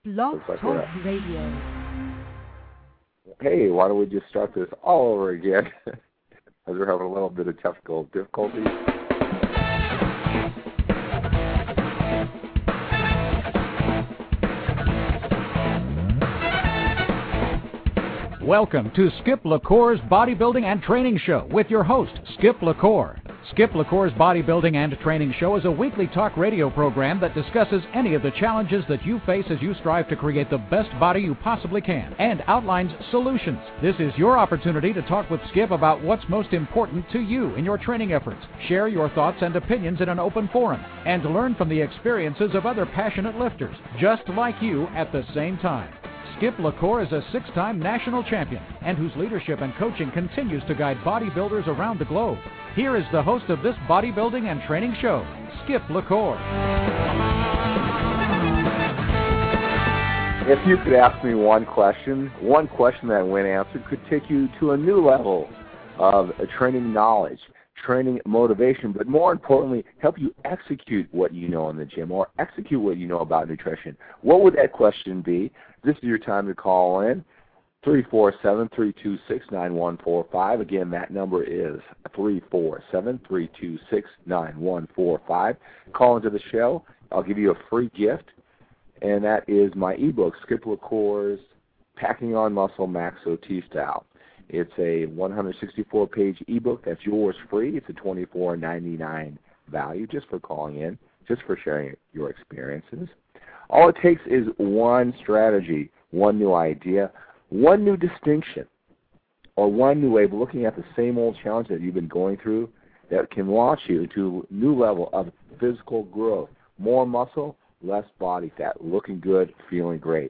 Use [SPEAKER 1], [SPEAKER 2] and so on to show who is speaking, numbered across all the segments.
[SPEAKER 1] Blog Talk Radio.
[SPEAKER 2] Hey, why don't we just start this all over again? As we're having a little bit of technical difficulties.
[SPEAKER 3] Welcome to Skip LaCour's Bodybuilding and Training Show with your host, Skip LaCour. Skip LaCour's Bodybuilding and Training Show is a weekly talk radio program that discusses any of the challenges that you face as you strive to create the best body you possibly can and outlines solutions. This is your opportunity to talk with Skip about what's most important to you in your training efforts, share your thoughts and opinions in an open forum, and learn from the experiences of other passionate lifters, just like you at the same time. Skip LaCour is a 6-time national champion and whose leadership and coaching continues to guide bodybuilders around the globe. Here is the host of this bodybuilding and training show, Skip LaCour.
[SPEAKER 2] If you could ask me one question that when answered could take you to a new level of training knowledge, training motivation, but more importantly, help you execute what you know in the gym or execute what you know about nutrition, what would that question be? This is your time to call in, 347-326-9145. Again, that number is 347-326-9145. Call into the show. I'll give you a free gift, and that is my ebook, Skip LaCour's Packing on Muscle Max OT Style. It's a 164-page ebook that's yours free. It's a $24.99 value just for calling in, just for sharing your experiences. All it takes is one strategy, one new idea, one new distinction, or one new way of looking at the same old challenge that you've been going through that can launch you to a new level of physical growth. More muscle, less body fat, looking good, feeling great.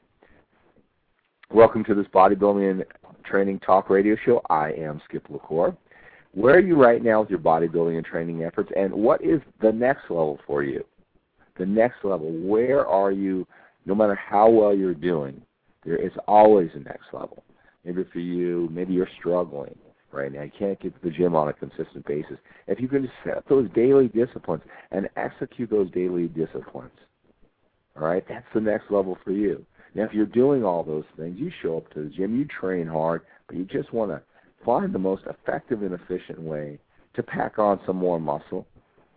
[SPEAKER 2] Welcome to this bodybuilding and training talk radio show. I am Skip LaCour. Where are you right now with your bodybuilding and training efforts, and what is the next level for you? The next level, where are you, no matter how well you're doing, there is always a next level. Maybe for you, maybe you're struggling right now. You can't get to the gym on a consistent basis. If you can just set those daily disciplines and execute those daily disciplines, all right, that's the next level for you. Now, if you're doing all those things, you show up to the gym, you train hard, but you just want to find the most effective and efficient way to pack on some more muscle,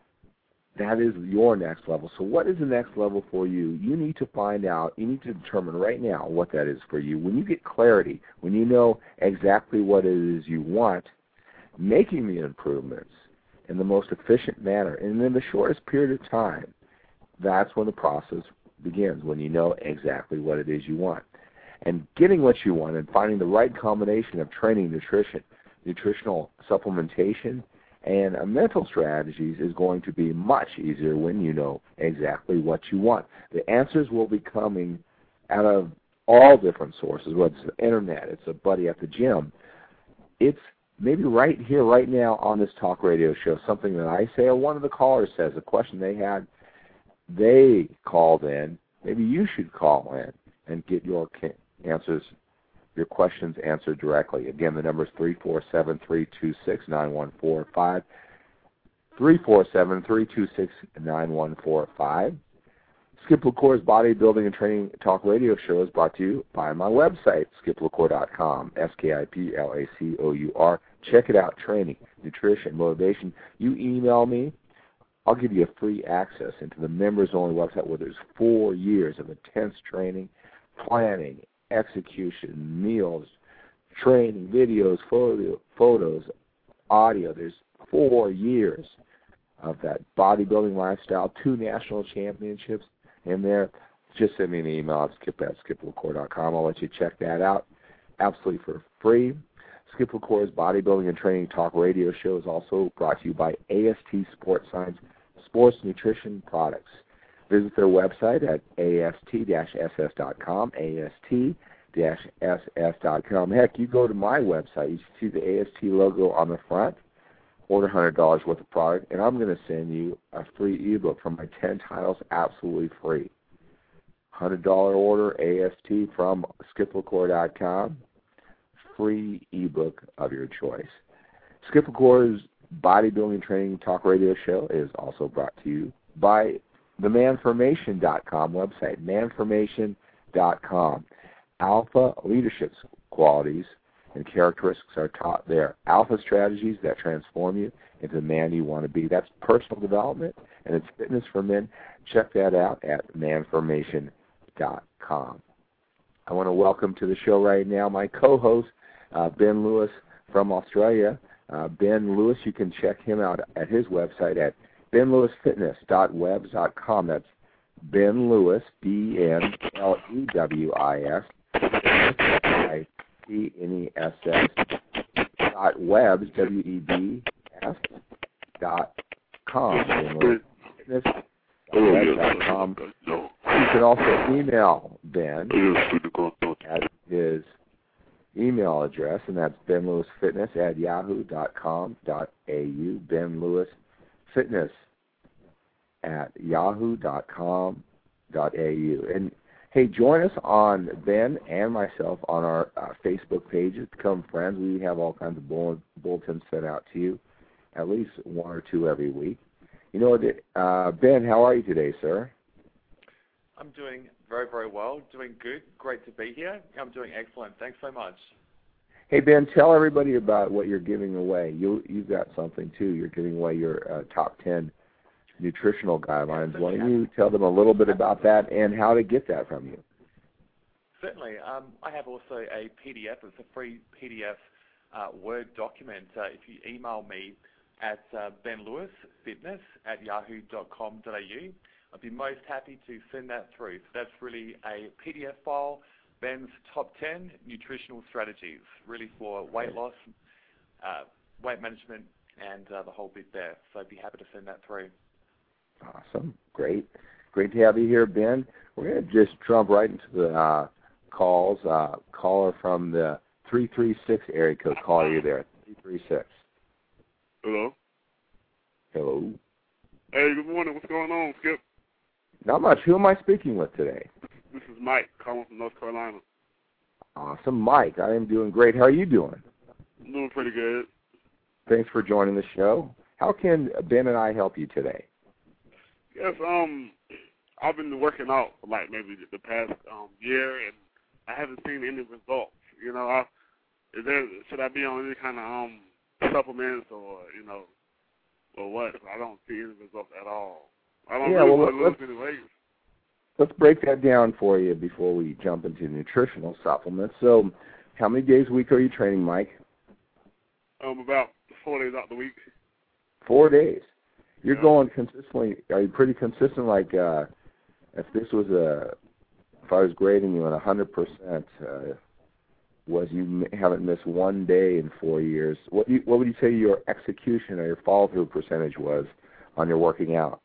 [SPEAKER 2] that is your next level. So what is the next level for you? You need to find out, you need to determine right now what that is for you. When you get clarity, when you know exactly what it is you want, making the improvements in the most efficient manner and in the shortest period of time, that's when the process begins, when you know exactly what it is you want. And getting what you want and finding the right combination of training, nutrition, nutritional supplementation, and mental strategies is going to be much easier when you know exactly what you want. The answers will be coming out of all different sources, whether it's the internet, it's a buddy at the gym. It's maybe right here, right now on this talk radio show, something that I say or one of the callers says, a question they had, they called in. Maybe you should call in and get your answers, your questions answered directly. Again, the number is 347-326-9145, 347-326-9145. Skip LaCour's Bodybuilding and Training Talk Radio Show is brought to you by my website, skiplacour.com, SKIPLACOUR. Check it out, training, nutrition, motivation. You email me, I'll give you a free access into the members-only website where there's 4 years of intense training, planning, execution, meals, training, videos, photos, audio. There's 4 years of that bodybuilding lifestyle, 2 national championships in there. Just send me an email at skip@skiplacour.com. I'll let you check that out absolutely for free. Skip LaCour's Bodybuilding and Training Talk Radio Show is also brought to you by AST Sports Science Sports Nutrition Products. Visit their website at ast-ss.com, ast-ss.com. Heck, you go to my website, you see the AST logo on the front, order $100 worth of product, and I'm going to send you a free ebook from my 10 titles absolutely free. $100 order, AST from skiplacour.com, free ebook of your choice. Skip LaCour's Bodybuilding Training Talk Radio Show is also brought to you by the manformation.com website, alphastrategies.com. Alpha leadership qualities and characteristics are taught there. Alpha strategies that transform you into the man you want to be. That's personal development, and it's fitness for men. Check that out at manformation.com. I want to welcome to the show right now my co-host, Ben Lewis from Australia. Ben Lewis, you can check him out at his website at benlewisfitness.webs.com. That's Ben Lewis, BenLewis, .webs, WEBS.com. benlewisfitness.webs.com. You can also email Ben at his email address, and that's benlewisfitness@yahoo.com.au, benlewisfitness@yahoo.com.au. And hey, join us on Ben and myself on our Facebook pages. Become friends. We have all kinds of bulletins sent out to you, at least one or two every week. You know, Ben, how are you today, sir?
[SPEAKER 4] I'm doing very, very well. Doing good. Great to be here. I'm doing excellent. Thanks so much.
[SPEAKER 2] Hey, Ben, tell everybody about what you're giving away. You've got something, too. You're giving away your top 10 nutritional guidelines. Why don't you tell them a little bit about that and how to get that from you?
[SPEAKER 4] Certainly. I have also a PDF. It's a free PDF Word document. If you email me at benlewisfitness@yahoo.com.au, I'd be most happy to send that through. So that's really a PDF file, Ben's top 10 nutritional strategies, really for weight loss, weight management, and the whole bit there. So I'd be happy to send that through.
[SPEAKER 2] Awesome. Great to have you here, Ben. We're going to just jump right into the calls. Caller from the 336 area code. Caller, you there? 336.
[SPEAKER 5] Hello.
[SPEAKER 2] Hello.
[SPEAKER 5] Hey, good morning. What's going on, Skip?
[SPEAKER 2] Not much. Who am I speaking with today?
[SPEAKER 5] This is Mike calling from North Carolina.
[SPEAKER 2] Awesome, Mike. I am doing great. How are you doing?
[SPEAKER 5] I'm doing pretty good.
[SPEAKER 2] Thanks for joining the show. How can Ben and I help you today?
[SPEAKER 5] Yes, I've been working out for like maybe the past year, and I haven't seen any results. You know, should I be on any kind of supplements or or what? I don't see any results at all. I don't really want to lose any weight.
[SPEAKER 2] Let's break that down for you before we jump into nutritional supplements. So, how many days a week are you training, Mike?
[SPEAKER 5] About 4 days out the week.
[SPEAKER 2] 4 days. You're going consistently. Are you pretty consistent? Like, if I was grading you at 100%, was you haven't missed 1 day in 4 years? What would you say your execution or your follow through percentage was on your working out?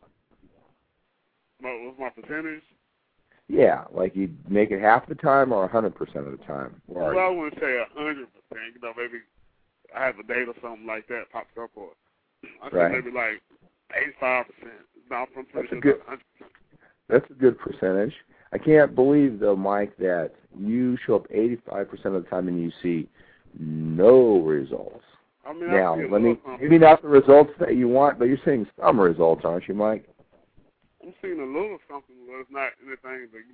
[SPEAKER 5] What was my percentage?
[SPEAKER 2] Yeah, like you'd make it half the time or 100% of the time.
[SPEAKER 5] Well, I wouldn't say 100%. Maybe I have a date or something like that pops up, or I say maybe like 85%. No, I'm pretty sure it's 100%. That's
[SPEAKER 2] a good percentage. I can't believe, though, Mike, that you show up 85% of the time and you see no results.
[SPEAKER 5] I mean,
[SPEAKER 2] now, maybe not the results that you want, but you're seeing some results, aren't you, Mike?
[SPEAKER 5] I'm seeing a little something, but it's not anything that,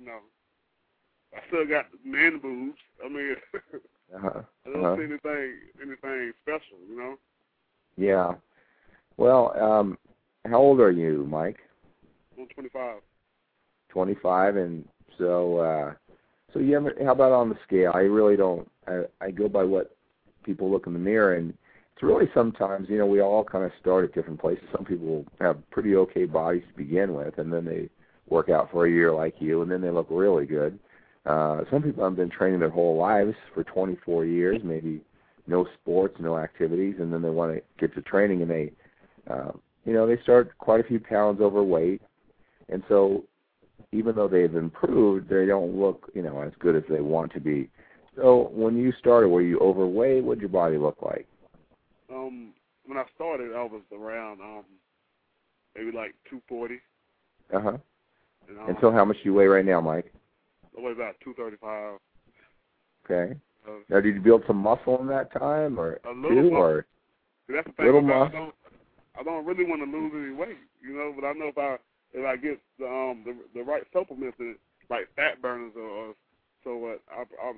[SPEAKER 5] I still got man boobs. I mean, I don't see anything special,
[SPEAKER 2] Yeah. Well, how old are you, Mike?
[SPEAKER 5] I'm 25.
[SPEAKER 2] 25, and so you haven't, how about on the scale? I really don't, I go by what people look in the mirror, and it's really sometimes, we all kind of start at different places. Some people have pretty okay bodies to begin with, and then they work out for a year like you, and then they look really good. Some people have been training their whole lives for 24 years, maybe no sports, no activities, and then they want to get to training, and they, they start quite a few pounds overweight, and so even though they've improved, they don't look, as good as they want to be. So when you started, were you overweight? What did your body look like?
[SPEAKER 5] When I started, I was around maybe like 240.
[SPEAKER 2] Uh-huh. And so how much do you weigh right now, Mike?
[SPEAKER 5] I weigh about 235.
[SPEAKER 2] Okay. Now, did you build some muscle in that time, or
[SPEAKER 5] a little
[SPEAKER 2] or
[SPEAKER 5] that's the thing.
[SPEAKER 2] Little muscle?
[SPEAKER 5] I don't really want to lose any weight, but I know if I get the right supplements, like fat burners or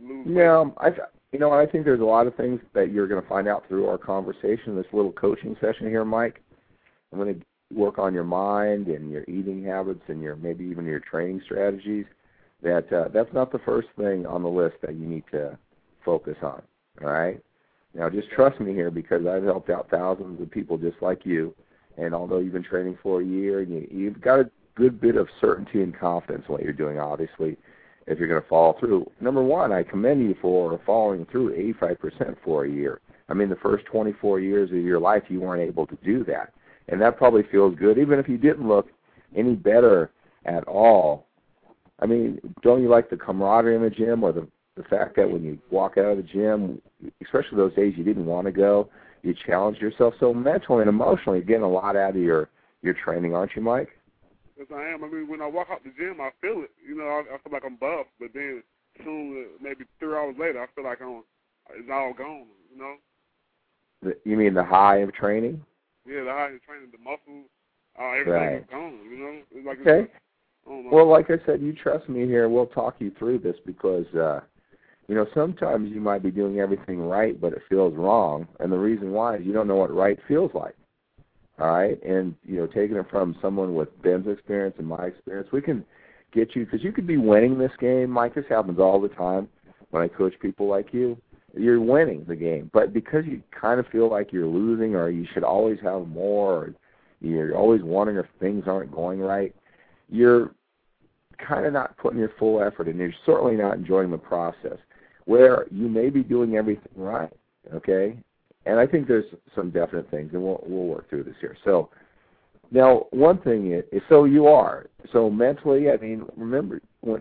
[SPEAKER 5] lose weight?
[SPEAKER 2] No, I think there's a lot of things that you're going to find out through our conversation, this little coaching session here, Mike. I'm going to work on your mind and your eating habits and maybe even your training strategies. That's not the first thing on the list that you need to focus on, all right? Now, just trust me here, because I've helped out thousands of people just like you, and although you've been training for a year, and you've got a good bit of certainty and confidence in what you're doing, obviously, if you're going to follow through. Number one, I commend you for following through 85% for a year. I mean, the first 24 years of your life, you weren't able to do that, and that probably feels good, even if you didn't look any better at all. I mean, don't you like the camaraderie in the gym, or the fact that when you walk out of the gym, especially those days you didn't want to go, you challenge yourself? So mentally and emotionally, you're getting a lot out of your training, aren't you, Mike?
[SPEAKER 5] Yes, I am. I mean, when I walk out the gym, I feel it. You know, I feel like I'm buffed, but then soon, maybe 3 hours later, I feel like it's all gone, you know?
[SPEAKER 2] You mean the high of training?
[SPEAKER 5] Yeah, the high of training, the muscles, everything is gone, you know? It's like
[SPEAKER 2] okay. Well, like I said, you trust me here. We'll talk you through this because, sometimes you might be doing everything right, but it feels wrong. And the reason why is you don't know what right feels like. All right? And, taking it from someone with Ben's experience and my experience, we can get you, because you could be winning this game. Mike, this happens all the time when I coach people like you. You're winning the game, but because you kind of feel like you're losing, or you should always have more, or you're always wondering if things aren't going right, you're kind of not putting your full effort, and you're certainly not enjoying the process, where you may be doing everything right, okay? And I think there's some definite things, and we'll work through this here. So now, one thing is, so you are. So mentally, I mean, remember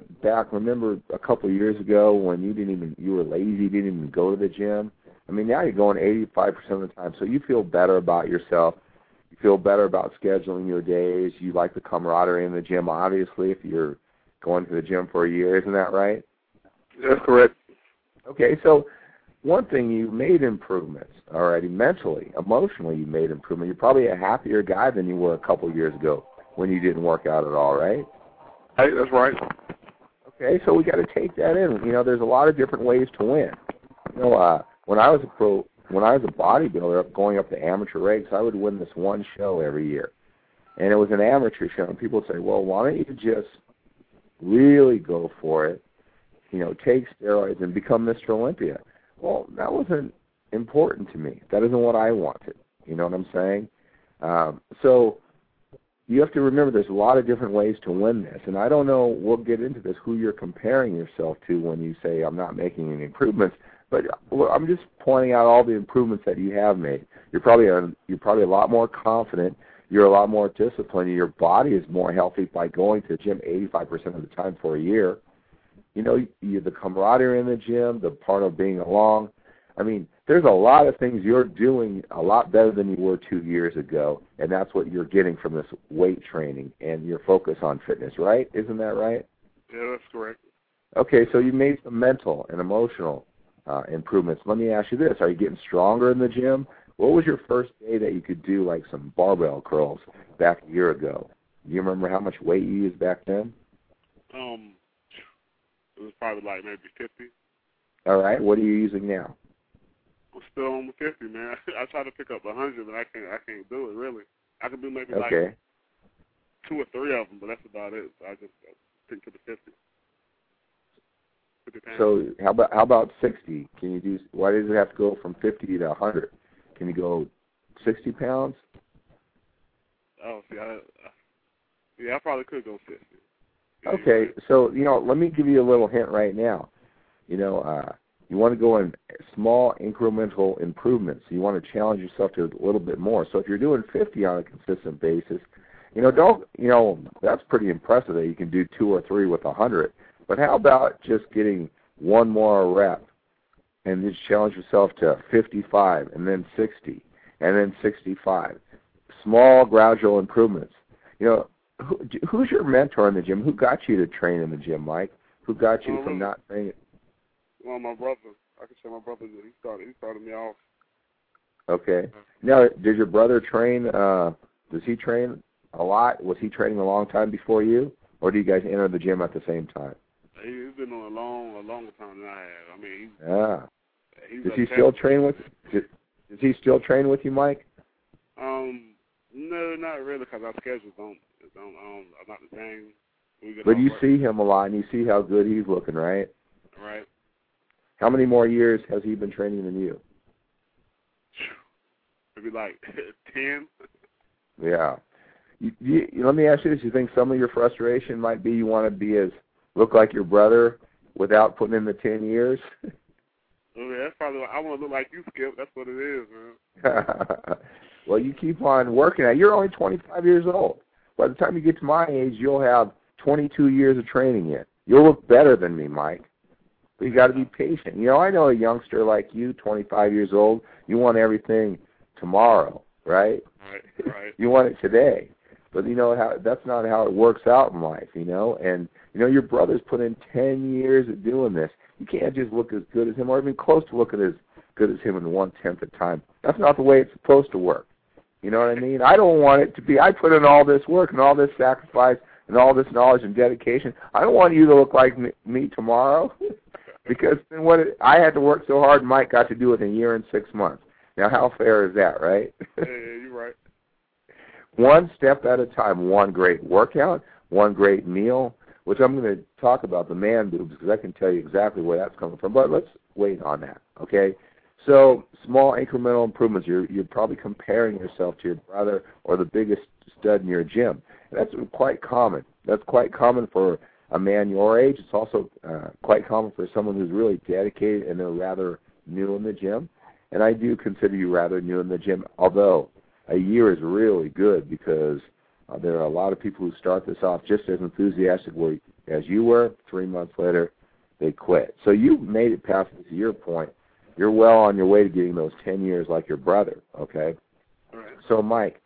[SPEAKER 2] a couple of years ago when you were lazy, didn't even go to the gym? I mean, now you're going 85% of the time, so you feel better about yourself. You feel better about scheduling your days. You like the camaraderie in the gym, obviously, if you're going to the gym for a year. Isn't that right?
[SPEAKER 5] That's correct.
[SPEAKER 2] Okay, so one thing, you made improvements already. Mentally, emotionally, you made improvement. You're probably a happier guy than you were a couple of years ago when you didn't work out at all, right?
[SPEAKER 5] Hey, that's right.
[SPEAKER 2] Okay, so we got to take that in. There's a lot of different ways to win. When I was a bodybuilder, going up to amateur ranks, I would win this one show every year. And it was an amateur show, and people would say, well, why don't you just really go for it, take steroids and become Mr. Olympia? Well, that wasn't important to me. That isn't what I wanted. You know what I'm saying? So you have to remember there's a lot of different ways to win this. And I don't know, we'll get into this, who you're comparing yourself to when you say I'm not making any improvements. But I'm just pointing out all the improvements that you have made. You're probably a lot more confident. You're a lot more disciplined. Your body is more healthy by going to the gym 85% of the time for a year. The camaraderie in the gym, the part of being along. I mean, there's a lot of things you're doing a lot better than you were 2 years ago, and that's what you're getting from this weight training and your focus on fitness, right? Isn't that right?
[SPEAKER 5] Yeah, that's correct.
[SPEAKER 2] Okay, so you made some mental and emotional improvements. Let me ask you this. Are you getting stronger in the gym? What was your first day that you could do like some barbell curls back a year ago? Do you remember how much weight you used back then?
[SPEAKER 5] It was probably like maybe 50.
[SPEAKER 2] All right. What are you using now?
[SPEAKER 5] I'm still on 50, man. I try to pick up 100, but I can't do it, really. I can do maybe like 2 or 3 of them, but that's about it. So I just stick to the 50. 50 pounds.
[SPEAKER 2] So how about 60? Can you do? Why does it have to go from 50 to 100? Can you go 60 pounds?
[SPEAKER 5] Oh, see, I probably could go 50.
[SPEAKER 2] Okay, so, let me give you a little hint right now. You want to go in small incremental improvements. You want to challenge yourself to a little bit more. So if you're doing 50 on a consistent basis, that's pretty impressive that you can do 2 or 3 with 100. But how about just getting one more rep and just challenge yourself to 55 and then 60 and then 65. Small, gradual improvements. Who's your mentor in the gym? Who got you to train in the gym, Mike? Who got you from not training?
[SPEAKER 5] Well, my brother. I can say my brother. He started me off.
[SPEAKER 2] Okay. Now, did your brother train? Does he train a lot? Was he training a long time before you, or do you guys enter the gym at the same time?
[SPEAKER 5] He's been on a longer time than I have. I mean, he's
[SPEAKER 2] Does he still train with? Does he still train with you, Mike?
[SPEAKER 5] No, not really, because our schedules are not the same.
[SPEAKER 2] But you see him a lot, and you see how good he's looking, right?
[SPEAKER 5] Right.
[SPEAKER 2] How many more years has he been training than you?
[SPEAKER 5] Maybe like 10.
[SPEAKER 2] Yeah. Let me ask you this. You think some of your frustration might be you want to look like your brother without putting in the 10 years?
[SPEAKER 5] Yeah, that's probably I want to look like you, Skip. That's what it is, man.
[SPEAKER 2] Well, you keep on working at it. You're only 25 years old. By the time you get to my age, you'll have 22 years of training in. You'll look better than me, Mike. But you got to be patient. I know a youngster like you, 25 years old, you want everything tomorrow, right?
[SPEAKER 5] Right.
[SPEAKER 2] You want it today. But that's not how it works out in life, And your brother's put in 10 years of doing this. You can't just look as good as him or even close to looking as good as him in 1/10 of time. That's not the way it's supposed to work. You know what I mean? I don't want it to be, I put in all this work and all this sacrifice and all this knowledge and dedication. I don't want you to look like me tomorrow because then I had to work so hard, Mike got to do it in a year and 6 months. Now, how fair is that, right?
[SPEAKER 5] Yeah, you're right.
[SPEAKER 2] One step at a time, one great workout, one great meal, which I'm going to talk about the man boobs because I can tell you exactly where that's coming from. But let's wait on that, okay? So small incremental improvements. You're probably comparing yourself to your brother or the biggest stud in your gym. And that's quite common. That's quite common for a man your age. It's also quite common for someone who's really dedicated and they're rather new in the gym. And I do consider you rather new in the gym, although a year is really good because there are a lot of people who start this off just as enthusiastic as you were. 3 months later, they quit. So you made it past this year point. You're well on your way to getting those 10 years like your brother, okay?
[SPEAKER 5] All right.
[SPEAKER 2] So, Mike,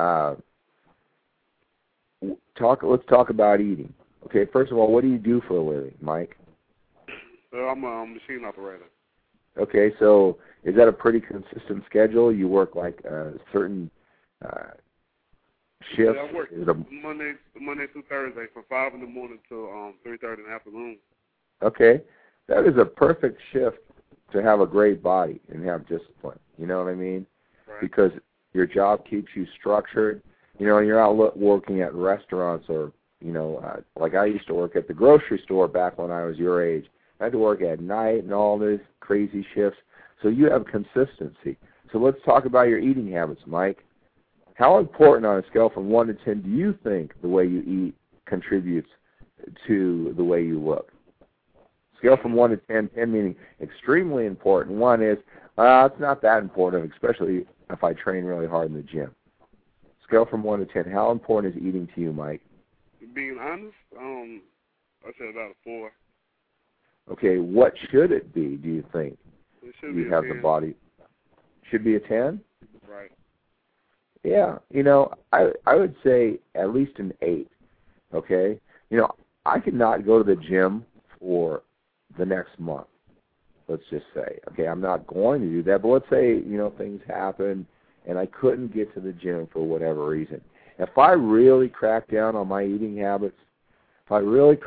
[SPEAKER 2] let's talk about eating. Okay, first of all, what do you do for a living, Mike?
[SPEAKER 5] I'm a machine operator.
[SPEAKER 2] Okay, so is that a pretty consistent schedule? You work like certain shifts?
[SPEAKER 5] Yeah, I work Monday through Thursday from 5 in the morning till 3:30 in the afternoon.
[SPEAKER 2] Okay, that is a perfect shift to have a great body and have discipline. You know what I mean?
[SPEAKER 5] Right.
[SPEAKER 2] Because your job keeps you structured. And you're out working at restaurants or, like I used to work at the grocery store back when I was your age. I had to work at night and all these crazy shifts. So you have consistency. So let's talk about your eating habits, Mike. How important on a scale from 1 to 10 do you think the way you eat contributes to the way you look? Scale from 1 to 10, 10 meaning extremely important. 1 is, it's not that important, especially if I train really hard in the gym. Scale from 1 to 10, how important is eating to you, Mike?
[SPEAKER 5] Being honest, I'd say about a 4.
[SPEAKER 2] Okay, what should it be, do you think?
[SPEAKER 5] It should
[SPEAKER 2] you
[SPEAKER 5] be
[SPEAKER 2] have
[SPEAKER 5] 10.
[SPEAKER 2] the body. Should be a 10?
[SPEAKER 5] Right.
[SPEAKER 2] Yeah, I would say at least an 8, okay? I could not go to the gym for the next month, let's just say. Okay, I'm not going to do that, but let's say, things happen and I couldn't get to the gym for whatever reason. If I really crack down on my eating habits, I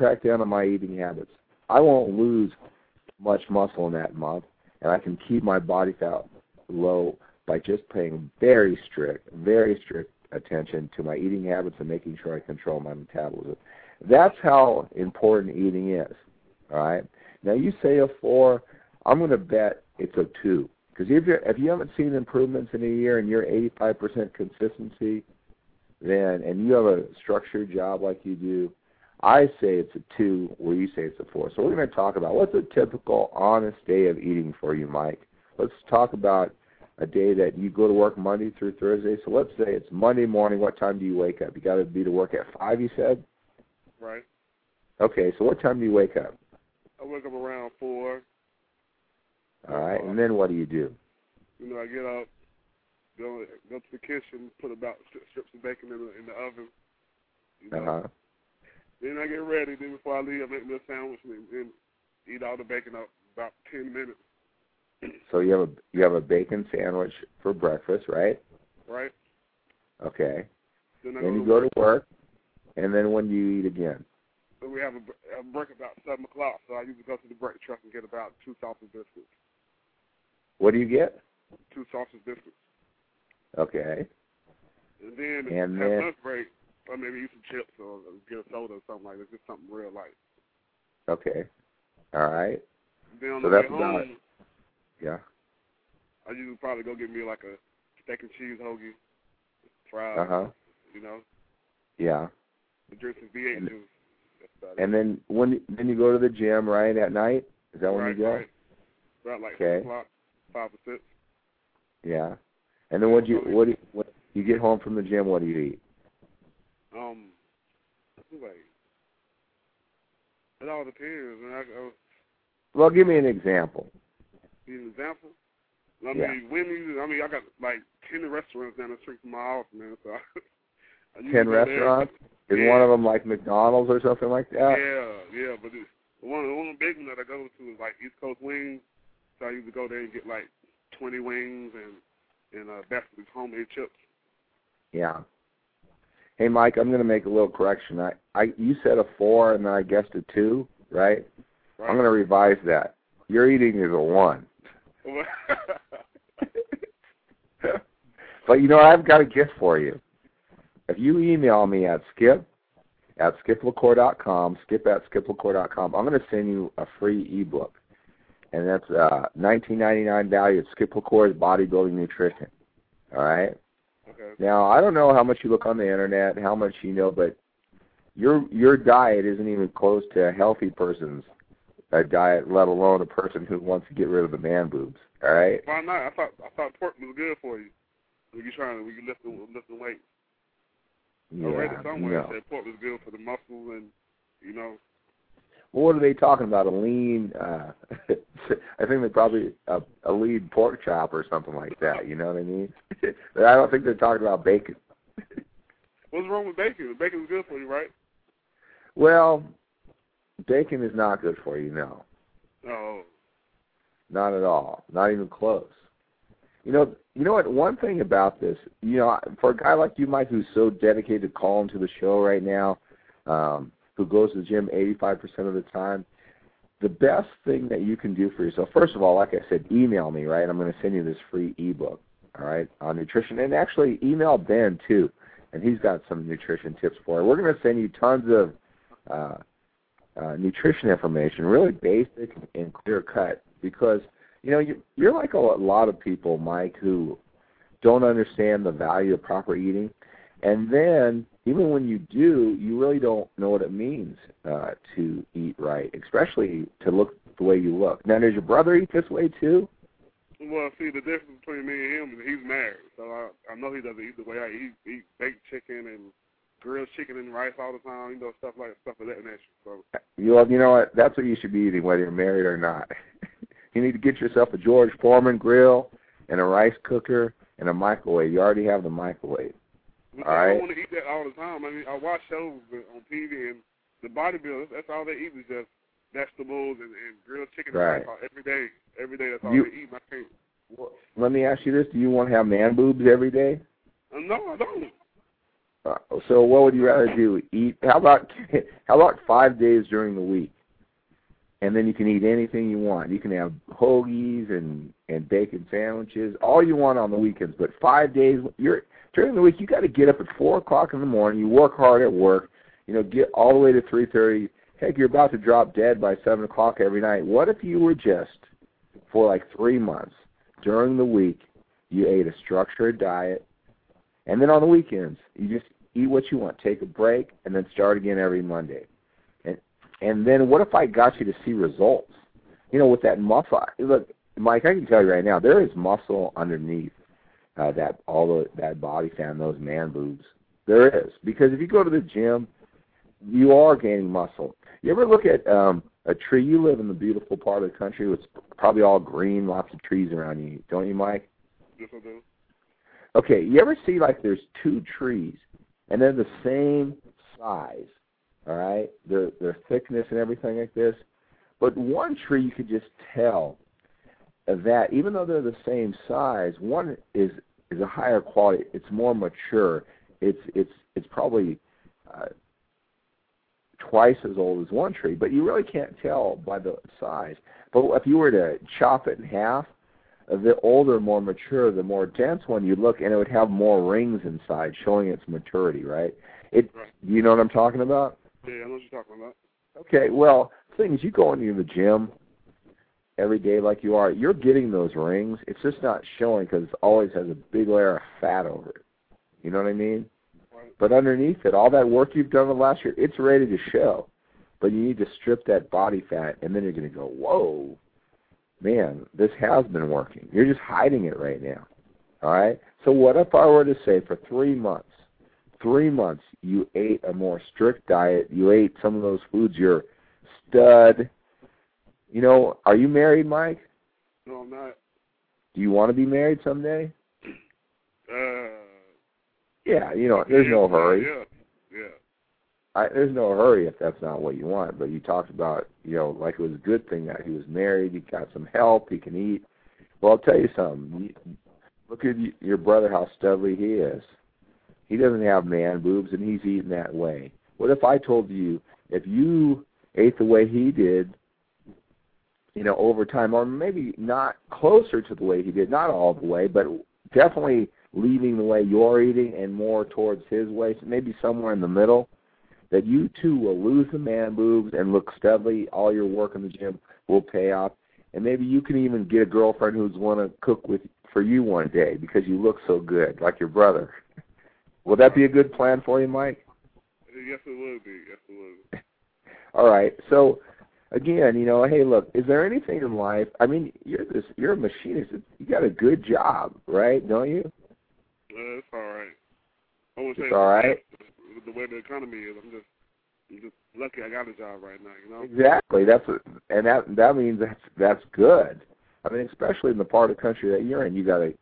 [SPEAKER 2] won't lose much muscle in that month, and I can keep my body fat low by just paying very strict attention to my eating habits and making sure I control my metabolism. That's how important eating is, all right? Now, you say a 4, I'm going to bet it's a 2. Because if you haven't seen improvements in a year and you're 85% consistency, and you have a structured job like you do, I say it's a 2 where you say it's a 4. So we're going to talk about what's a typical, honest day of eating for you, Mike. Let's talk about a day that you go to work Monday through Thursday. So let's say it's Monday morning. What time do you wake up? You got to be to work at 5, you said?
[SPEAKER 5] Right.
[SPEAKER 2] Okay, so what time do you wake up?
[SPEAKER 5] I wake up around 4.
[SPEAKER 2] All right, and then what do you do?
[SPEAKER 5] I get up, go to the kitchen, put about strips of bacon in the oven. Then I get ready. Then before I leave, I make me a sandwich and eat all the bacon up about 10 minutes.
[SPEAKER 2] So you have a bacon sandwich for breakfast, right?
[SPEAKER 5] Right.
[SPEAKER 2] Okay.
[SPEAKER 5] Then
[SPEAKER 2] you go to work, and then when do you eat again?
[SPEAKER 5] we have a break about 7 o'clock, so I usually go to the break truck and get about 2 sausage biscuits.
[SPEAKER 2] What do you get?
[SPEAKER 5] 2 sausage biscuits.
[SPEAKER 2] Okay.
[SPEAKER 5] And then have lunch break, or maybe eat some chips or get a soda or something like that. Just something real light.
[SPEAKER 2] Okay. All right.
[SPEAKER 5] Then on
[SPEAKER 2] So
[SPEAKER 5] the way
[SPEAKER 2] that's about
[SPEAKER 5] home,
[SPEAKER 2] it. Yeah.
[SPEAKER 5] I usually probably go get me like a steak and cheese hoagie, fries, you know.
[SPEAKER 2] Yeah.
[SPEAKER 5] And drink some V8 juice. That's about it.
[SPEAKER 2] And then then you go to the gym, right, at night? Is that when you go?
[SPEAKER 5] Right. About like 6 o'clock, 5 or 6.
[SPEAKER 2] Yeah. And then what you get home from the gym? What do you eat?
[SPEAKER 5] It all depends.
[SPEAKER 2] Well, give me an example.
[SPEAKER 5] Give you an example? I
[SPEAKER 2] Yeah.
[SPEAKER 5] I got like 10 restaurants down the street from my house, man. So I
[SPEAKER 2] 10 restaurants? Is one of them like McDonald's or something like that?
[SPEAKER 5] Yeah. But one of the big ones that I go to is like East Coast Wings. So I usually go there and get like 20 wings and a basket of homemade chips.
[SPEAKER 2] Yeah. Hey, Mike, I'm going to make a little correction. You said a 4 and then I guessed a 2, right? I'm going to revise that. Your eating is a 1. But, I've got a gift for you. If you email me at skip@skiplacour.com, skip@skiplacour.com, I'm going to send you a free ebook. And that's $19.99 value at Skip LaCour's Bodybuilding Nutrition. All right?
[SPEAKER 5] Okay.
[SPEAKER 2] Now, I don't know how much you look on the Internet, how much you know, but your diet isn't even close to a healthy person's diet, let alone a person who wants to get rid of the man boobs. All right?
[SPEAKER 5] Why not? I thought pork was good for you. When you lifting weight.
[SPEAKER 2] Yeah,
[SPEAKER 5] I read it somewhere that said pork was good for the muscles and,
[SPEAKER 2] Well, what are they talking about? A lean, I think they're probably a lean pork chop or something like that. You know what I mean? I don't think they're talking about bacon.
[SPEAKER 5] What's wrong with bacon? Bacon's good for you, right?
[SPEAKER 2] Well, bacon is not good for you, no.
[SPEAKER 5] No.
[SPEAKER 2] Not at all. Not even close. You know what? One thing about this, for a guy like you, Mike, who's so dedicated to calling to the show right now, who goes to the gym 85% of the time, the best thing that you can do for yourself, first of all, like I said, email me, right? I'm going to send you this free ebook, all right, on nutrition. And actually, email Ben, too, and he's got some nutrition tips for you. We're going to send you tons of nutrition information, really basic and clear-cut, because, you're like a lot of people, Mike, who don't understand the value of proper eating. And then, even when you do, you really don't know what it means to eat right, especially to look the way you look. Now, does your brother eat this way, too?
[SPEAKER 5] Well, see, the difference between me and him is he's married, so I know he doesn't eat the way I eat. He eats baked chicken and grilled chicken and rice all the time, stuff of that nature. So.
[SPEAKER 2] You know what? That's what you should be eating, whether you're married or not. You need to get yourself a George Foreman grill and a rice cooker and a microwave. You already have the microwave.
[SPEAKER 5] All right. I don't want to eat that all the time. I mean, I watch shows on TV, and the bodybuilders, that's all they eat is just vegetables and grilled chicken and rice every day. Every day, that's all they eat. I can't.
[SPEAKER 2] Let me ask you this. Do you want to have man boobs every day?
[SPEAKER 5] No, I don't.
[SPEAKER 2] So what would you rather do? Eat? How about 5 days during the week? And then you can eat anything you want. You can have hoagies and bacon sandwiches, all you want on the weekends. But 5 days, during the week, you got to get up at 4 o'clock in the morning. You work hard at work. Get all the way to 3:30. Heck, you're about to drop dead by 7 o'clock every night. What if you were just, for like 3 months, during the week, you ate a structured diet, and then on the weekends, you just eat what you want, take a break, and then start again every Monday. And then what if I got you to see results? With that muscle. Look, Mike, I can tell you right now, there is muscle underneath that body fat, those man boobs. There is. Because if you go to the gym, you are gaining muscle. You ever look at a tree? You live in the beautiful part of the country with probably all green, lots of trees around you. Don't you, Mike?
[SPEAKER 5] Yes, I do.
[SPEAKER 2] Okay, you ever see like there's 2 trees, and they're the same size? All right, their thickness and everything like this. But one tree, you could just tell that even though they're the same size, one is a higher quality. It's more mature. It's probably twice as old as one tree, but you really can't tell by the size. But if you were to chop it in half, the older, more mature, the more dense one, you look, and it would have more rings inside, showing its maturity, right? Do you know what I'm talking about?
[SPEAKER 5] Yeah, I know what you're talking about.
[SPEAKER 2] Okay, well, the thing is, you go into the gym every day like you are, you're getting those rings. It's just not showing because it always has a big layer of fat over it. You know what I mean?
[SPEAKER 5] Right.
[SPEAKER 2] But underneath it, all that work you've done the last year, it's ready to show. But you need to strip that body fat, and then you're going to go, whoa, man, this has been working. You're just hiding it right now. All right? So what if I were to say for 3 months, you ate a more strict diet, you ate some of those foods, you're stud. You know, are you married, Mike?
[SPEAKER 5] No, I'm not.
[SPEAKER 2] Do you want to be married someday? Yeah, you know, there's no hurry.
[SPEAKER 5] Yeah.
[SPEAKER 2] There's no hurry if that's not what you want, but you talked about, you know, like it was a good thing that he was married, he got some help, he can eat. Well, I'll tell you something. Look at your brother, how studly he is. He doesn't have man boobs, and he's eating that way. What if I told you, if you ate the way he did, you know, over time, or maybe not closer to the way he did, not all the way, but definitely leaving the way you're eating and more towards his way, so maybe somewhere in the middle, that you too will lose the man boobs and look studly. All your work in the gym will pay off, and maybe you can even get a girlfriend who's want to cook for you one day because you look so good, like your brother. Will that be a good plan for you, Mike?
[SPEAKER 5] Yes, it would be. Yes, it would be.
[SPEAKER 2] All right. So, again, you know, hey, look, is there anything in life? I mean, you're a machinist. You got a good job, right? Don't you?
[SPEAKER 5] It's all right. I wouldn't say
[SPEAKER 2] it's all right.
[SPEAKER 5] The way the economy is, I'm just lucky I got a job right now. You know.
[SPEAKER 2] Exactly. That means that's good. I mean, especially in the part of the country that you're in, you got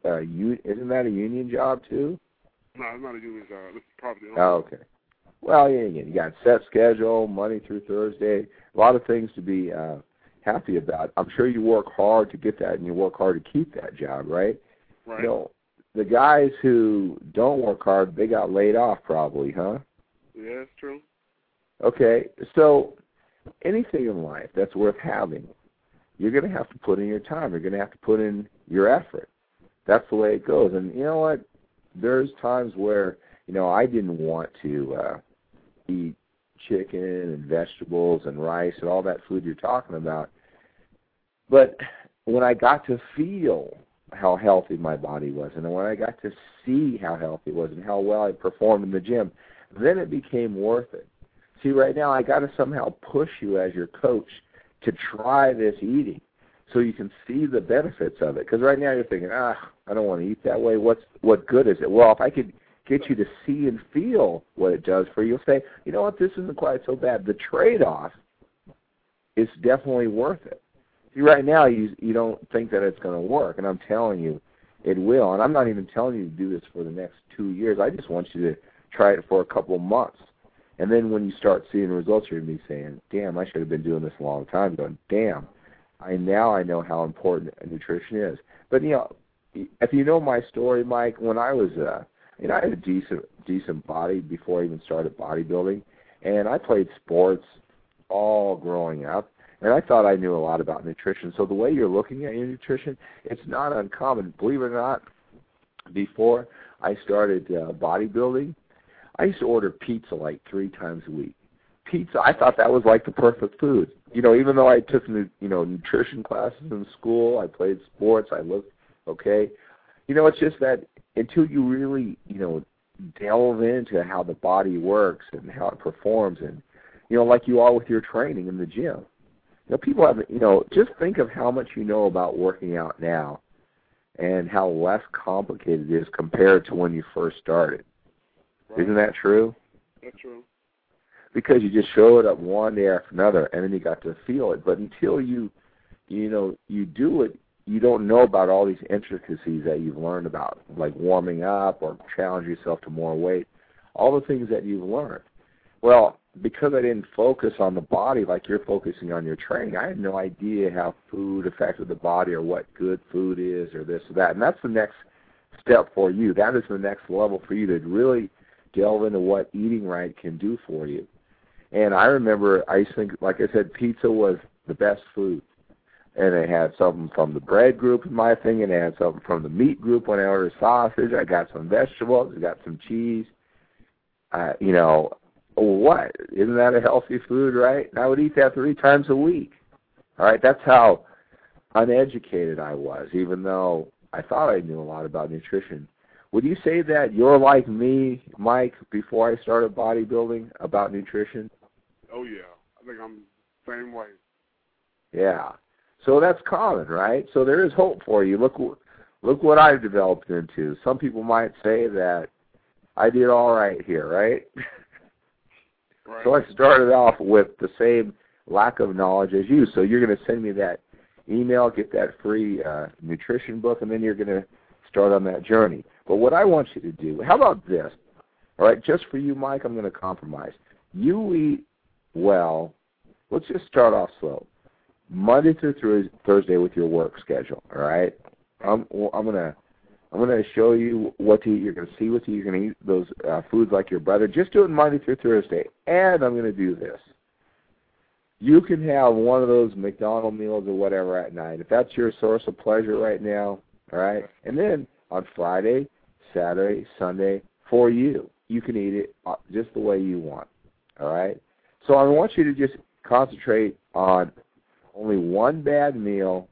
[SPEAKER 2] isn't that a union job too?
[SPEAKER 5] No, it's not a union job. It's probably.
[SPEAKER 2] Oh, okay. Well, yeah, you got set schedule, Monday through Thursday, a lot of things to be happy about. I'm sure you work hard to get that, and you work hard to keep that job, right?
[SPEAKER 5] Right.
[SPEAKER 2] You know, the guys who don't work hard, they got laid off probably, huh?
[SPEAKER 5] Yeah, it's true.
[SPEAKER 2] Okay, so anything in life that's worth having, you're going to have to put in your time. You're going to have to put in your effort. That's the way it goes. And you know what? There's times where, you know, I didn't want to eat chicken and vegetables and rice and all that food you're talking about. But when I got to feel how healthy my body was, and when I got to see how healthy it was and how well I performed in the gym, then it became worth it. See, right now I got to somehow push you as your coach to try this eating so you can see the benefits of it. Because right now you're thinking, I don't want to eat that way. What good is it? Well, if I could get you to see and feel what it does for you, you'll say, you know what, this isn't quite so bad. The trade-off is definitely worth it. See, right now you don't think that it's going to work, and I'm telling you it will. And I'm not even telling you to do this for the next 2 years. I just want you to try it for a couple of months. And then when you start seeing results, you're going to be saying, damn, I should have been doing this a long time ago. Damn, I know how important nutrition is. But, you know, if you know my story, Mike, when I was, I had a decent body before I even started bodybuilding, and I played sports all growing up, and I thought I knew a lot about nutrition. So the way you're looking at your nutrition, it's not uncommon. Believe it or not, before I started bodybuilding, I used to order pizza like 3 times a week. Pizza, I thought that was like the perfect food. You know, even though I took, nutrition classes in school, I played sports, I looked okay. You know, it's just that until you really, delve into how the body works and how it performs and, like you are with your training in the gym. People have, just think of how much you know about working out now and how less complicated it is compared to when you first started. Right. Isn't that true?
[SPEAKER 5] That's true.
[SPEAKER 2] Because you just show it up one day after another, and then you got to feel it. But until you do it, you don't know about all these intricacies that you've learned about, like warming up or challenge yourself to more weight, all the things that you've learned. Well, because I didn't focus on the body like you're focusing on your training, I had no idea how food affected the body or what good food is or this or that. And that's the next step for you. That is the next level for you to really delve into what eating right can do for you. And I remember I used to think, like I said, pizza was the best food. And it had something from the bread group in my thing, and it had something from the meat group when I ordered sausage. I got some vegetables, I got some cheese. You know, what? Isn't that a healthy food, right? And I would eat that 3 times a week. All right, that's how uneducated I was, even though I thought I knew a lot about nutrition. Would you say that you're like me, Mike, before I started bodybuilding about nutrition?
[SPEAKER 5] Oh, yeah. I think I'm the same way.
[SPEAKER 2] Yeah. So that's common, right? So there is hope for you. Look what I've developed into. Some people might say that I did all right here, right?
[SPEAKER 5] Right.
[SPEAKER 2] So I started off with the same lack of knowledge as you. So you're going to send me that email, get that free nutrition book, and then you're going to start on that journey. But what I want you to do, how about this? All right, just for you, Mike, I'm going to compromise. You eat well. Let's just start off slow. Monday through Thursday with your work schedule, all right? I'm gonna show you what to eat. You're gonna see what to eat. You're gonna eat those foods like your brother. Just do it Monday through Thursday. And I'm gonna do this. You can have one of those McDonald's meals or whatever at night if that's your source of pleasure right now, all right? And then on Friday, Saturday, Sunday, for you, you can eat it just the way you want, all right? So I want you to just concentrate on only one bad meal,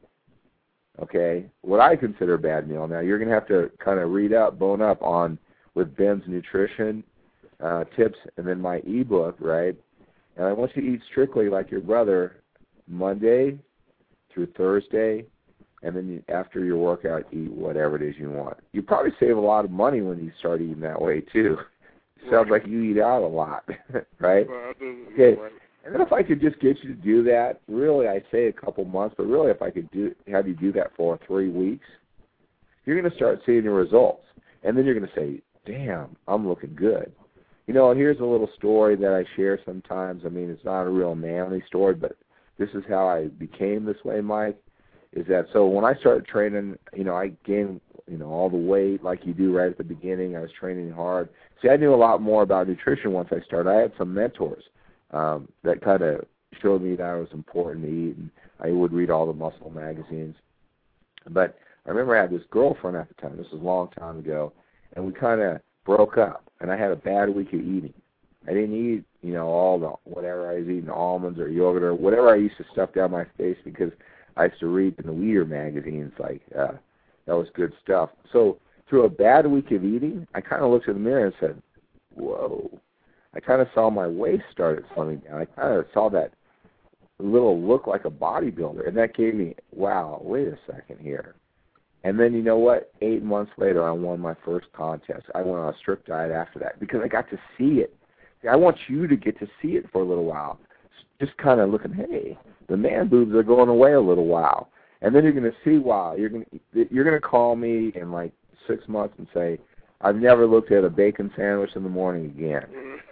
[SPEAKER 2] okay, what I consider a bad meal. Now, you're going to have to kind of read up, bone up on with Ben's nutrition tips and then my ebook, right? And I want you to eat strictly like your brother Monday through Thursday, and then after your workout, eat whatever it is you want. You probably save a lot of money when you start eating that way, too. It sounds like you eat out a lot, right? Okay. And then if I could just get you to do that, really I say a couple months, but really if I could have you do that for 3 weeks, you're going to start seeing your results. And then you're going to say, damn, I'm looking good. You know, here's a little story that I share sometimes. I mean, it's not a real manly story, but this is how I became this way, Mike, is that so when I started training, you know, I gained, you know, all the weight like you do right at the beginning. I was training hard. See, I knew a lot more about nutrition once I started. I had some mentors that kind of showed me that it was important to eat, and I would read all the muscle magazines. But I remember I had this girlfriend at the time. This was a long time ago, and we kind of broke up, and I had a bad week of eating. I didn't eat, you know, all the whatever I was eating, almonds or yogurt or whatever I used to stuff down my face because I used to read in the Leader magazines, like that was good stuff. So through a bad week of eating, I kind of looked in the mirror and said, whoa. I kind of saw my waist started slimming down. I kind of saw that little look like a bodybuilder, and that gave me, wow, wait a second here. And then you know what? 8 months later, I won my first contest. I went on a strict diet after that because I got to see it. I want you to get to see it for a little while, just kind of looking, hey, the man boobs are going away a little while. And then you're going to see, wow, you're going to call me in like 6 months and say, I've never looked at a bacon sandwich in the morning again.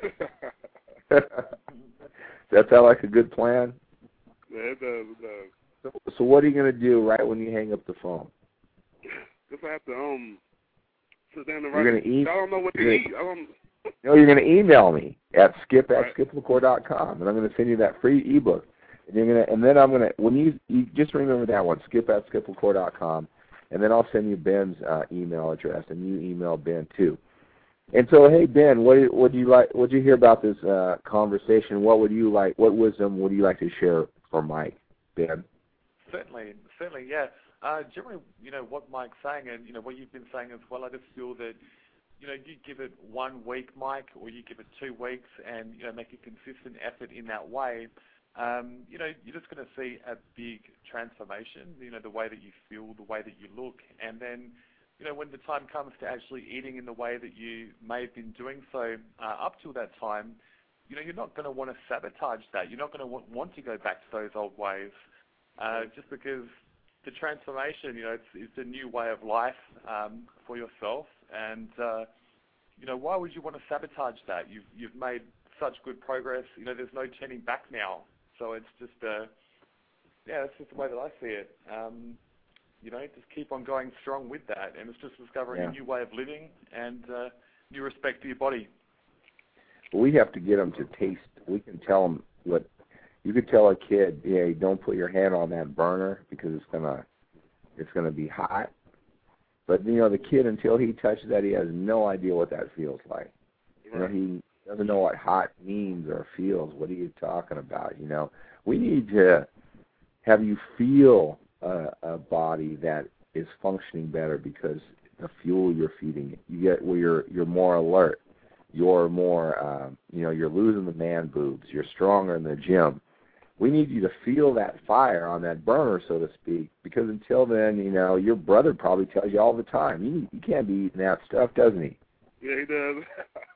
[SPEAKER 2] Does that sound like a good plan?
[SPEAKER 5] Yeah, it does.
[SPEAKER 2] So what are you going to do right when you hang up the phone?
[SPEAKER 5] Just have to sit down and
[SPEAKER 2] write. You're going to eat.
[SPEAKER 5] I don't know what to eat.
[SPEAKER 2] No, you're going to email me at skip@skiplacour.com, and I'm going to send you that free ebook. And you're going to, and then I'm going to, when you just remember that one, skip@skiplacour.com, and then I'll send you Ben's email address, and you email Ben too. And so, hey Ben, what do you like? What did you hear about this conversation? What would you like? What wisdom would you like to share for Mike, Ben?
[SPEAKER 4] Certainly, yeah. Generally, you know what Mike's saying, and you know what you've been saying as well. I just feel that, you know, you give it 1 week, Mike, or you give it 2 weeks, and you know, make a consistent effort in that way. You know, you're just going to see a big transformation. You know, the way that you feel, the way that you look, and then, you know, when the time comes to actually eating in the way that you may have been doing so up till that time, you know, you're not going to want to sabotage that. You're not going to want to go back to those old ways, just because the transformation, you know, it's a new way of life for yourself, and you know, why would you want to sabotage that? You've made such good progress. You know, there's no turning back now. So it's just that's just the way that I see it. You know, just keep on going strong with that, and it's just discovering a new way of living and new respect for your body.
[SPEAKER 2] we have to get them to taste. We can tell them what you could tell a kid. Yeah, don't put your hand on that burner because it's gonna be hot. But the kid, until he touches that, he has no idea what that feels like. He doesn't know what hot means or feels. What are you talking about? We need to have you feel a body that is functioning better because the fuel you're feeding it. You get where you're more alert. You're more, you're losing the man boobs. You're stronger in the gym. We need you to feel that fire on that burner, so to speak, because until then, your brother probably tells you all the time, you can't be eating that stuff, doesn't he?
[SPEAKER 5] Yeah, he does.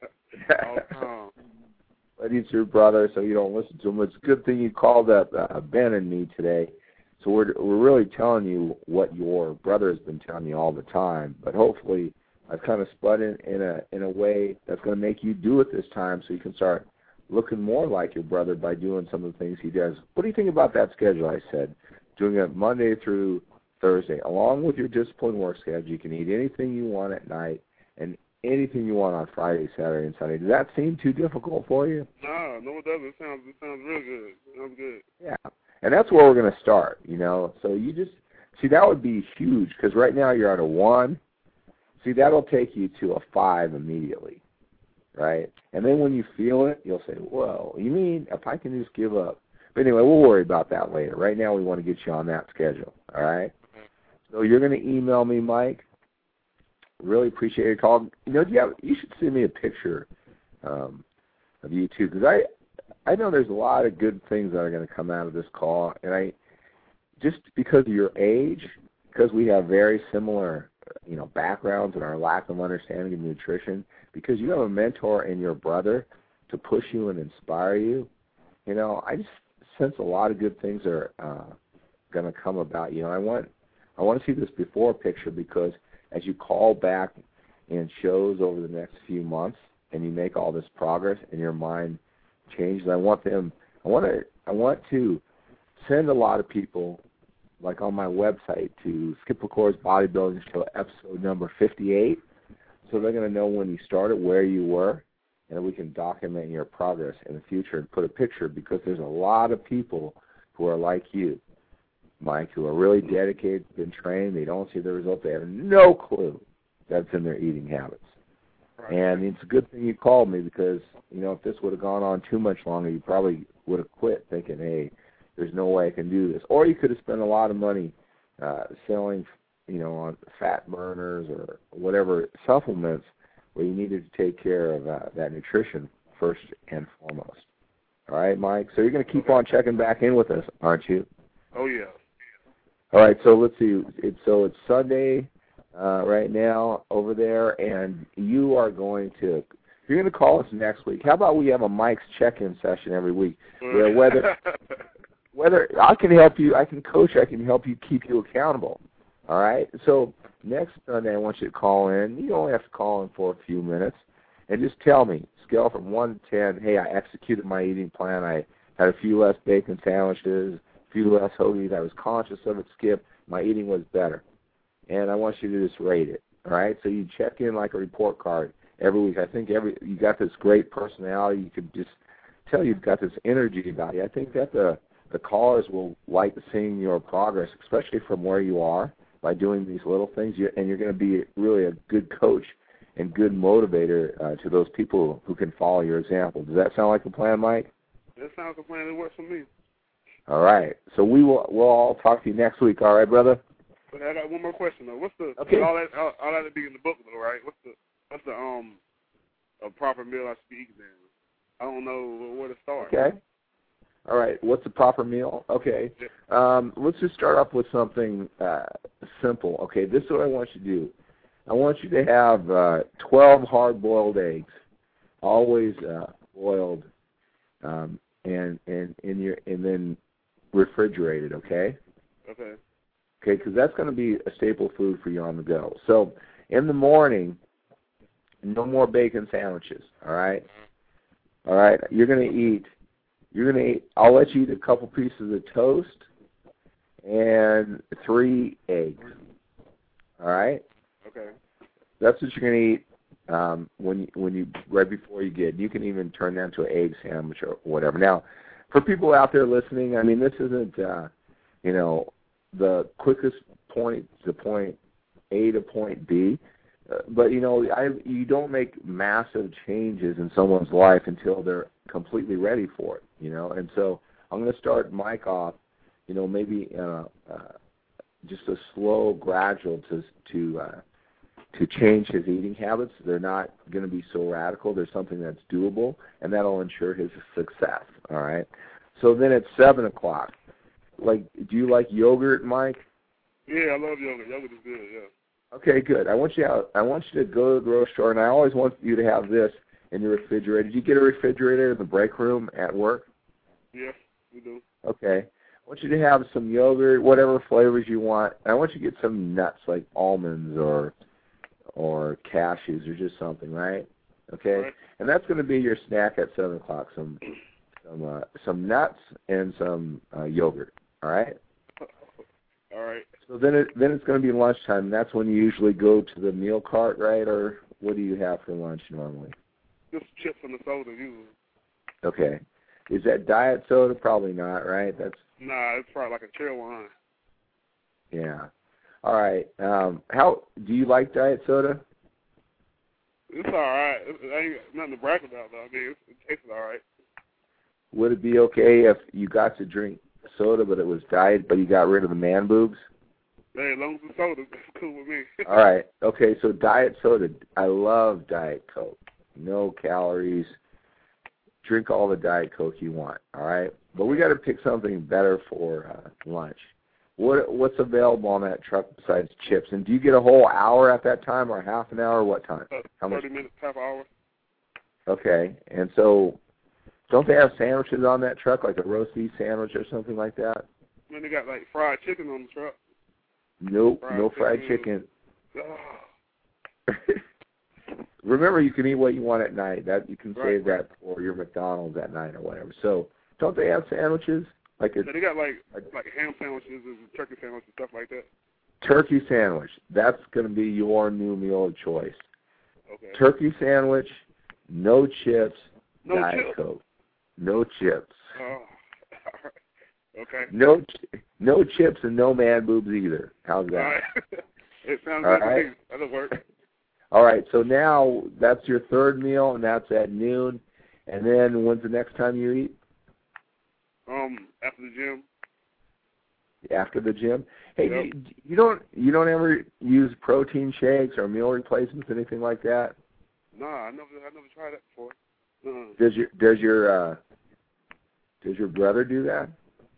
[SPEAKER 2] But he's your brother, so you don't listen to him. It's a good thing you called up Ben and me today. So we're really telling you what your brother has been telling you all the time. But hopefully I've kind of spun it in a way that's going to make you do it this time so you can start looking more like your brother by doing some of the things he does. What do you think about that schedule I said? Doing it Monday through Thursday. Along with your disciplined work schedule, you can eat anything you want at night and anything you want on Friday, Saturday, and Sunday. Does that seem too difficult for you?
[SPEAKER 5] No, it doesn't. It sounds real good. It sounds good.
[SPEAKER 2] Yeah, and that's where we're going to start, So you just, see, that would be huge because right now you're at a 1. See, that'll take you to a 5 immediately, right? And then when you feel it, you'll say, whoa, you mean if I can just give up? But anyway, we'll worry about that later. Right now we want to get you on that schedule, all right? So you're going to email me, Mike. Really appreciate your call. You should send me a picture of you, too, because I know there's a lot of good things that are going to come out of this call, and just because of your age, because we have very similar backgrounds and our lack of understanding of nutrition, because you have a mentor in your brother to push you and inspire you, I just sense a lot of good things are going to come about. I want to see this before picture because as you call back in shows over the next few months and you make all this progress and your mind changes, I want to send a lot of people, like on my website, to Skip LaCour's Bodybuilding Show, episode number 58, so they're going to know when you started, where you were, and we can document your progress in the future and put a picture, because there's a lot of people who are like you, Mike, who are really dedicated, been trained, they don't see the results, they have no clue that's in their eating habits. Right. And it's a good thing you called me because, if this would have gone on too much longer, you probably would have quit thinking, hey, there's no way I can do this. Or you could have spent a lot of money selling, on fat burners or whatever supplements where you needed to take care of that nutrition first and foremost. All right, Mike? So you're going to keep on checking back in with us, aren't you?
[SPEAKER 5] Oh, yeah.
[SPEAKER 2] All right, so let's see. It's Sunday right now over there, and you're going to call us next week. How about we have a Mike's check-in session every week where whether I can help you, I can coach, I can help you, keep you accountable. All right? So next Sunday I want you to call in. You only have to call in for a few minutes and just tell me, scale from 1 to 10, hey, I executed my eating plan. I had a few less bacon sandwiches, a few less hoagies. I was conscious of it, Skip. My eating was better. And I want you to just rate it. All right? So you check in like a report card every week. I think you got this great personality. You could just tell you've got this energy about you. I think that the callers will like seeing your progress, especially from where you are, by doing these little things. And you're going to be really a good coach and good motivator to those people who can follow your example. Does that sound like a plan, Mike?
[SPEAKER 5] That sounds like a plan. It works for me.
[SPEAKER 2] All right. So we'll all talk to you next week. All right, brother?
[SPEAKER 5] But I got one more question, though. What's the
[SPEAKER 2] okay.
[SPEAKER 5] all that to be in the book, though, right? What's the a proper meal I should be eating then? I don't know where to start.
[SPEAKER 2] Okay. All right. What's the proper meal? Okay. Let's just start off with something simple. Okay. This is what I want you to do. I want you to have 12 hard-boiled eggs, always boiled, and then refrigerated. Okay.
[SPEAKER 5] Okay.
[SPEAKER 2] Okay, because that's going to be a staple food for you on the go. So in the morning, no more bacon sandwiches. All right. All right. You're going to eat. I'll let you eat a couple pieces of toast and 3 eggs. All right?
[SPEAKER 5] Okay.
[SPEAKER 2] That's what you're going to eat when you right before you get. You can even turn that into an egg sandwich or whatever. Now, for people out there listening, I mean, this isn't the quickest point to point A to point B, but you don't make massive changes in someone's life until they're completely ready for it. And so I'm going to start Mike off. Maybe just a slow, gradual to change his eating habits. They're not going to be so radical. There's something that's doable, and that'll ensure his success. All right. So then at 7 o'clock, do you like yogurt, Mike?
[SPEAKER 5] Yeah, I love yogurt. Yogurt is good. Yeah.
[SPEAKER 2] Okay, good. I want you to go to the grocery store, and I always want you to have this in your refrigerator. Did you get a refrigerator in the break room at work?
[SPEAKER 5] Yes, we do.
[SPEAKER 2] Okay. I want you to have some yogurt, whatever flavors you want. And I want you to get some nuts like almonds or cashews or just something, right? Okay.
[SPEAKER 5] Right.
[SPEAKER 2] And that's going to be your snack at 7 o'clock. Some nuts and some yogurt. All right.
[SPEAKER 5] All right.
[SPEAKER 2] So then it's going to be lunchtime. And that's when you usually go to the meal cart, right? Or what do you have for lunch normally?
[SPEAKER 5] Just chips and the soda usually.
[SPEAKER 2] Okay. Is that diet soda? Probably not, right?
[SPEAKER 5] Nah, it's probably like a chill one.
[SPEAKER 2] Yeah. All right. How do you like diet soda?
[SPEAKER 5] It's all right. It ain't nothing to brag about, though. I mean, it tastes all right.
[SPEAKER 2] Would it be okay if you got to drink soda, but it was diet, but you got rid of the man boobs?
[SPEAKER 5] Hey, as long as it's soda, it's cool with me.
[SPEAKER 2] All right. Okay, so diet soda. I love Diet Coke. No calories. Drink all the Diet Coke you want, all right? But we got to pick something better for lunch. What's available on that truck besides chips? And do you get a whole hour at that time or half an hour? What time? How
[SPEAKER 5] 30 minutes, half hour.
[SPEAKER 2] Okay. And so don't they have sandwiches on that truck, like a roast beef sandwich or something like that?
[SPEAKER 5] Man, they got, like, fried chicken on the truck.
[SPEAKER 2] Nope, no fried chicken.
[SPEAKER 5] Oh.
[SPEAKER 2] Remember, you can eat what you want at night. That you can save
[SPEAKER 5] Right.
[SPEAKER 2] that for your McDonald's at night or whatever. So don't they have sandwiches?
[SPEAKER 5] So they got like ham sandwiches and turkey sandwiches and stuff like that.
[SPEAKER 2] Turkey sandwich. That's going to be your new meal of choice.
[SPEAKER 5] Okay.
[SPEAKER 2] Turkey sandwich, no chips,
[SPEAKER 5] No
[SPEAKER 2] Diet
[SPEAKER 5] chips.
[SPEAKER 2] Coke. No chips.
[SPEAKER 5] Oh. Okay.
[SPEAKER 2] No chips and no man boobs either. How's that?
[SPEAKER 5] All right. It sounds
[SPEAKER 2] All
[SPEAKER 5] good
[SPEAKER 2] right.
[SPEAKER 5] to me. That'll work.
[SPEAKER 2] All right, so now that's your third meal, and that's at noon. And then when's the next time you eat?
[SPEAKER 5] After the gym.
[SPEAKER 2] After the gym. Hey,
[SPEAKER 5] Yep.
[SPEAKER 2] you don't ever use protein shakes or meal replacements, anything like that?
[SPEAKER 5] Nah, I never tried that before.
[SPEAKER 2] Does your brother do that?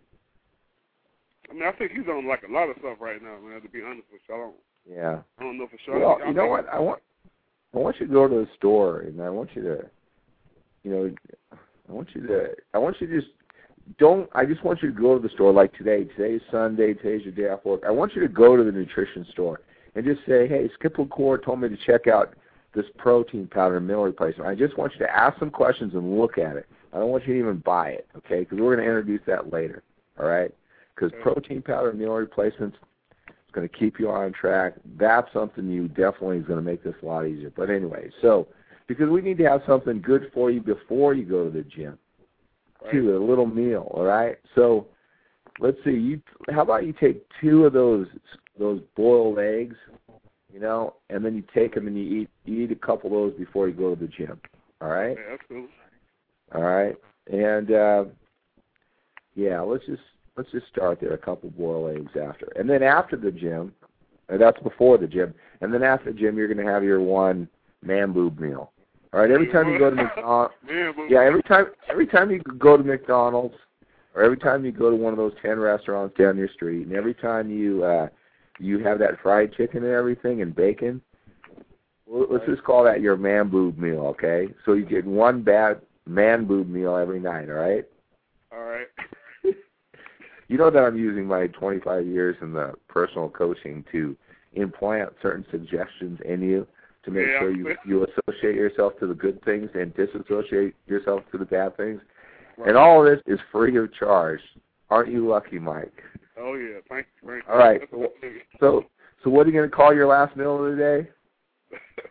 [SPEAKER 5] I mean, I think he's on like a lot of stuff right now, man. To be honest with you,
[SPEAKER 2] Yeah.
[SPEAKER 5] I don't know for sure.
[SPEAKER 2] Well, you know what? I want you to go to the store, and I want you to, I want you to just don't. I just want you to go to the store like today. Today's Sunday. Today's your day off work. I want you to go to the nutrition store and just say, "Hey, Skip LaCour told me to check out this protein powder meal replacement." I just want you to ask some questions and look at it. I don't want you to even buy it, okay? Because we're going to introduce that later, all right? Because protein powder meal replacements is going to keep you on track. That's something you definitely is going to make this a lot easier. But anyway, so because we need to have something good for you before you go to the gym, too, a little meal, all right? So let's see. How about you take 2 of those boiled eggs, and then you take them and you eat a couple of those before you go to the gym, all right?
[SPEAKER 5] Okay, that's cool.
[SPEAKER 2] All right, and let's just start there. A couple boiled eggs after, and then after the gym, that's before the gym, and then after the gym, you're going to have your one man boob meal. All right, every time you go to McDonald's, every time you go to McDonald's, or every time you go to one of those 10 restaurants down your street, and every time you have that fried chicken and everything and bacon, let's just call that your man boob meal, okay? So you get one bad man boob meal every night, all right?
[SPEAKER 5] All right.
[SPEAKER 2] You know that I'm using my 25 years in the personal coaching to implant certain suggestions in you to make sure you associate yourself to the good things and disassociate yourself to the bad things. Right. And all of this is free of charge. Aren't you lucky, Mike?
[SPEAKER 5] Oh, yeah. Thank you.
[SPEAKER 2] All right. So what are you going to call your last meal of the day?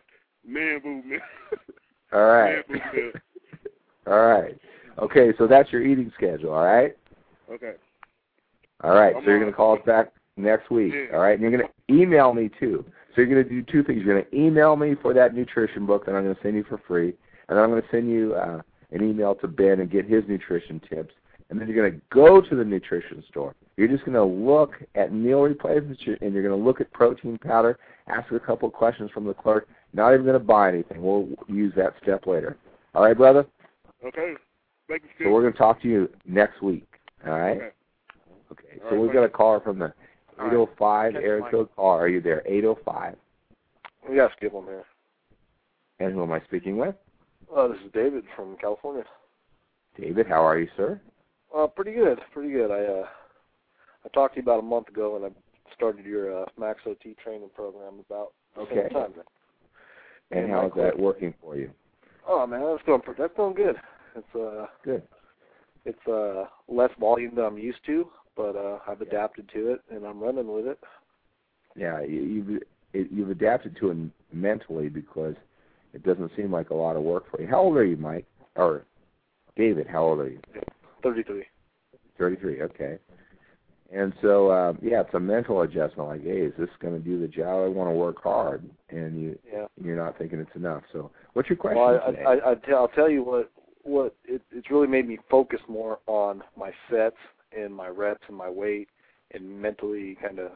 [SPEAKER 5] Man movement.
[SPEAKER 2] All right.
[SPEAKER 5] Man movement.
[SPEAKER 2] All right. Okay, so that's your eating schedule, all right?
[SPEAKER 5] Okay.
[SPEAKER 2] All right, so you're going to call us back next week,
[SPEAKER 5] Yeah.
[SPEAKER 2] all right? And you're going to email me, too. So you're going to do two things. You're going to email me for that nutrition book that I'm going to send you for free, and then I'm going to send you an email to Ben and get his nutrition tips. And then you're going to go to the nutrition store. You're just going to look at meal replacements, and you're going to look at protein powder, ask a couple of questions from the clerk. Not even going to buy anything. We'll use that step later. All right, brother?
[SPEAKER 5] Okay. Thank you, Skip.
[SPEAKER 2] So we're going to talk to you next week. All right? Okay. So we've got a caller from the 805 area code caller. Are you there? 805.
[SPEAKER 6] Yes, Skip, I'm here.
[SPEAKER 2] And who am I speaking with?
[SPEAKER 6] This is David from California.
[SPEAKER 2] David, how are you, sir?
[SPEAKER 6] Pretty good, pretty good. I talked to you about a month ago, and I started your Max OT training program about the same time.
[SPEAKER 2] And how is that working for you?
[SPEAKER 6] Oh man, that's going good. It's
[SPEAKER 2] good.
[SPEAKER 6] It's less volume than I'm used to, but I've adapted to it, and I'm running with it.
[SPEAKER 2] Yeah, you've adapted to it mentally because it doesn't seem like a lot of work for you. How old are you, Mike? Or David, how old are you?
[SPEAKER 6] 33.
[SPEAKER 2] 33, okay. And so, it's a mental adjustment. Like, hey, is this going to do the job? I want to work hard, and you're not thinking it's enough. So, what's your question?
[SPEAKER 6] Well, I'll tell you what it's really made me focus more on my sets and my reps and my weight, and mentally kind of.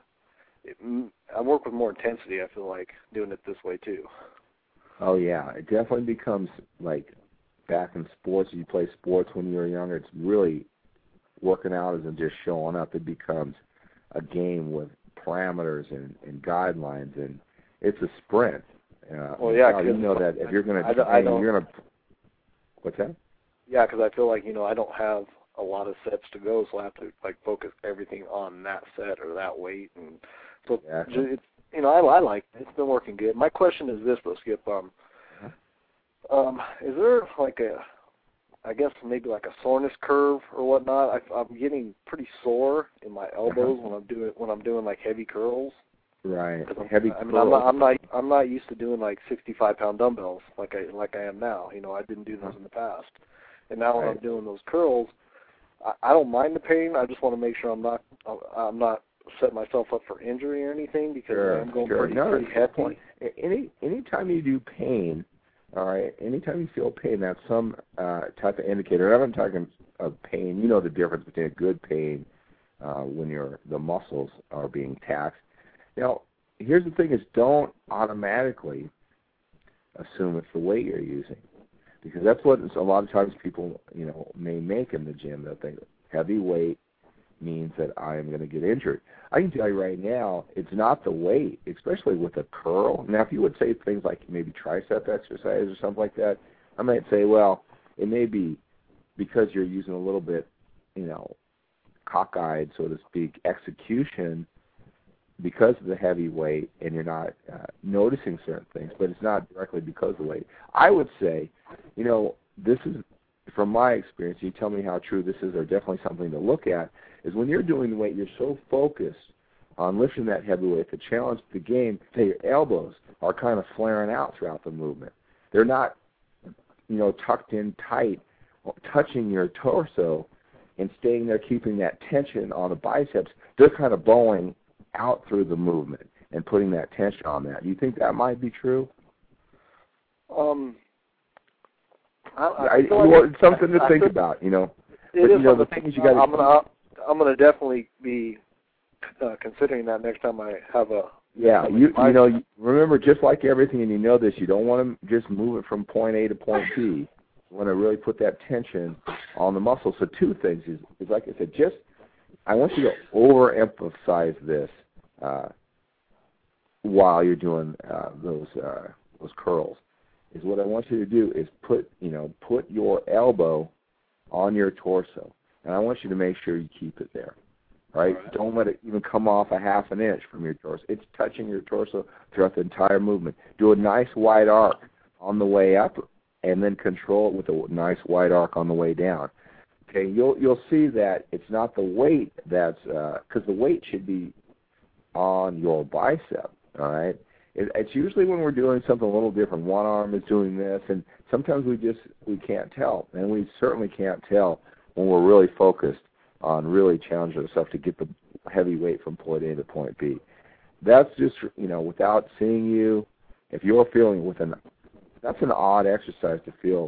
[SPEAKER 6] I work with more intensity. I feel like doing it this way too.
[SPEAKER 2] Oh yeah, it definitely becomes like back in sports. You play sports when you were younger. It's really working out isn't just showing up. It becomes a game with parameters and guidelines, and it's a sprint.
[SPEAKER 6] Well, yeah,
[SPEAKER 2] you know that if you're going to, you're going to. What's that?
[SPEAKER 6] Yeah, because I feel like I don't have a lot of sets to go, so I have to like focus everything on that set or that weight, and so it's I like it. It's been working good. My question is this, though, Skip. Is there like I guess maybe like a soreness curve or whatnot? I'm getting pretty sore in my elbows when I'm doing like heavy curls.
[SPEAKER 2] Right.
[SPEAKER 6] Heavy curls. I'm not used to doing like 65-pound dumbbells like I am now. I didn't do those in the past, and now when I'm doing those curls, I don't mind the pain. I just want to make sure I'm not setting myself up for injury or anything because I'm going pretty heavy.
[SPEAKER 2] Anytime you do pain. All right. Anytime you feel pain, that's some type of indicator. I'm talking of pain. You know the difference between a good pain when the muscles are being taxed. Now, here's the thing: is don't automatically assume it's the weight you're using, because that's what a lot of times people may make in the gym. They'll think heavy weight means that I am going to get injured. I can tell you right now, it's not the weight, especially with a curl. Now, if you would say things like maybe tricep exercise or something like that, I might say, well, it may be because you're using a little bit, cockeyed, so to speak, execution because of the heavy weight, and you're not noticing certain things, but it's not directly because of the weight. I would say, this is, from my experience, you tell me how true this is, or definitely something to look at, is when you're doing the weight, you're so focused on lifting that heavy weight, the challenge of the game, that your elbows are kind of flaring out throughout the movement. They're not, tucked in tight, touching your torso and staying there, keeping that tension on the biceps. They're kind of bowing out through the movement and putting that tension on that. Do you think that might be true? It's something to think about,
[SPEAKER 6] It
[SPEAKER 2] but,
[SPEAKER 6] is
[SPEAKER 2] the thing is, you got.
[SPEAKER 6] I'm going to definitely be considering that next time I have a.
[SPEAKER 2] Yeah, remember, just like everything, and this, you don't want to just move it from point A to point B. You want to really put that tension on the muscle. So two things is like I said, I want you to overemphasize this while you're doing those curls. Is what I want you to do is put your elbow on your torso, and I want you to make sure you keep it there. Right? Don't let it even come off a half an inch from your torso. It's touching your torso throughout the entire movement. Do a nice wide arc on the way up, and then control it with a nice wide arc on the way down. Okay, you'll see that it's not the weight that's because the weight should be on your bicep. All right, It's usually when we're doing something a little different. One arm is doing this, and sometimes we can't tell, and we certainly can't tell when we're really focused on really challenging ourselves to get the heavy weight from point A to point B. That's just, without seeing you, if you're feeling that's an odd exercise to feel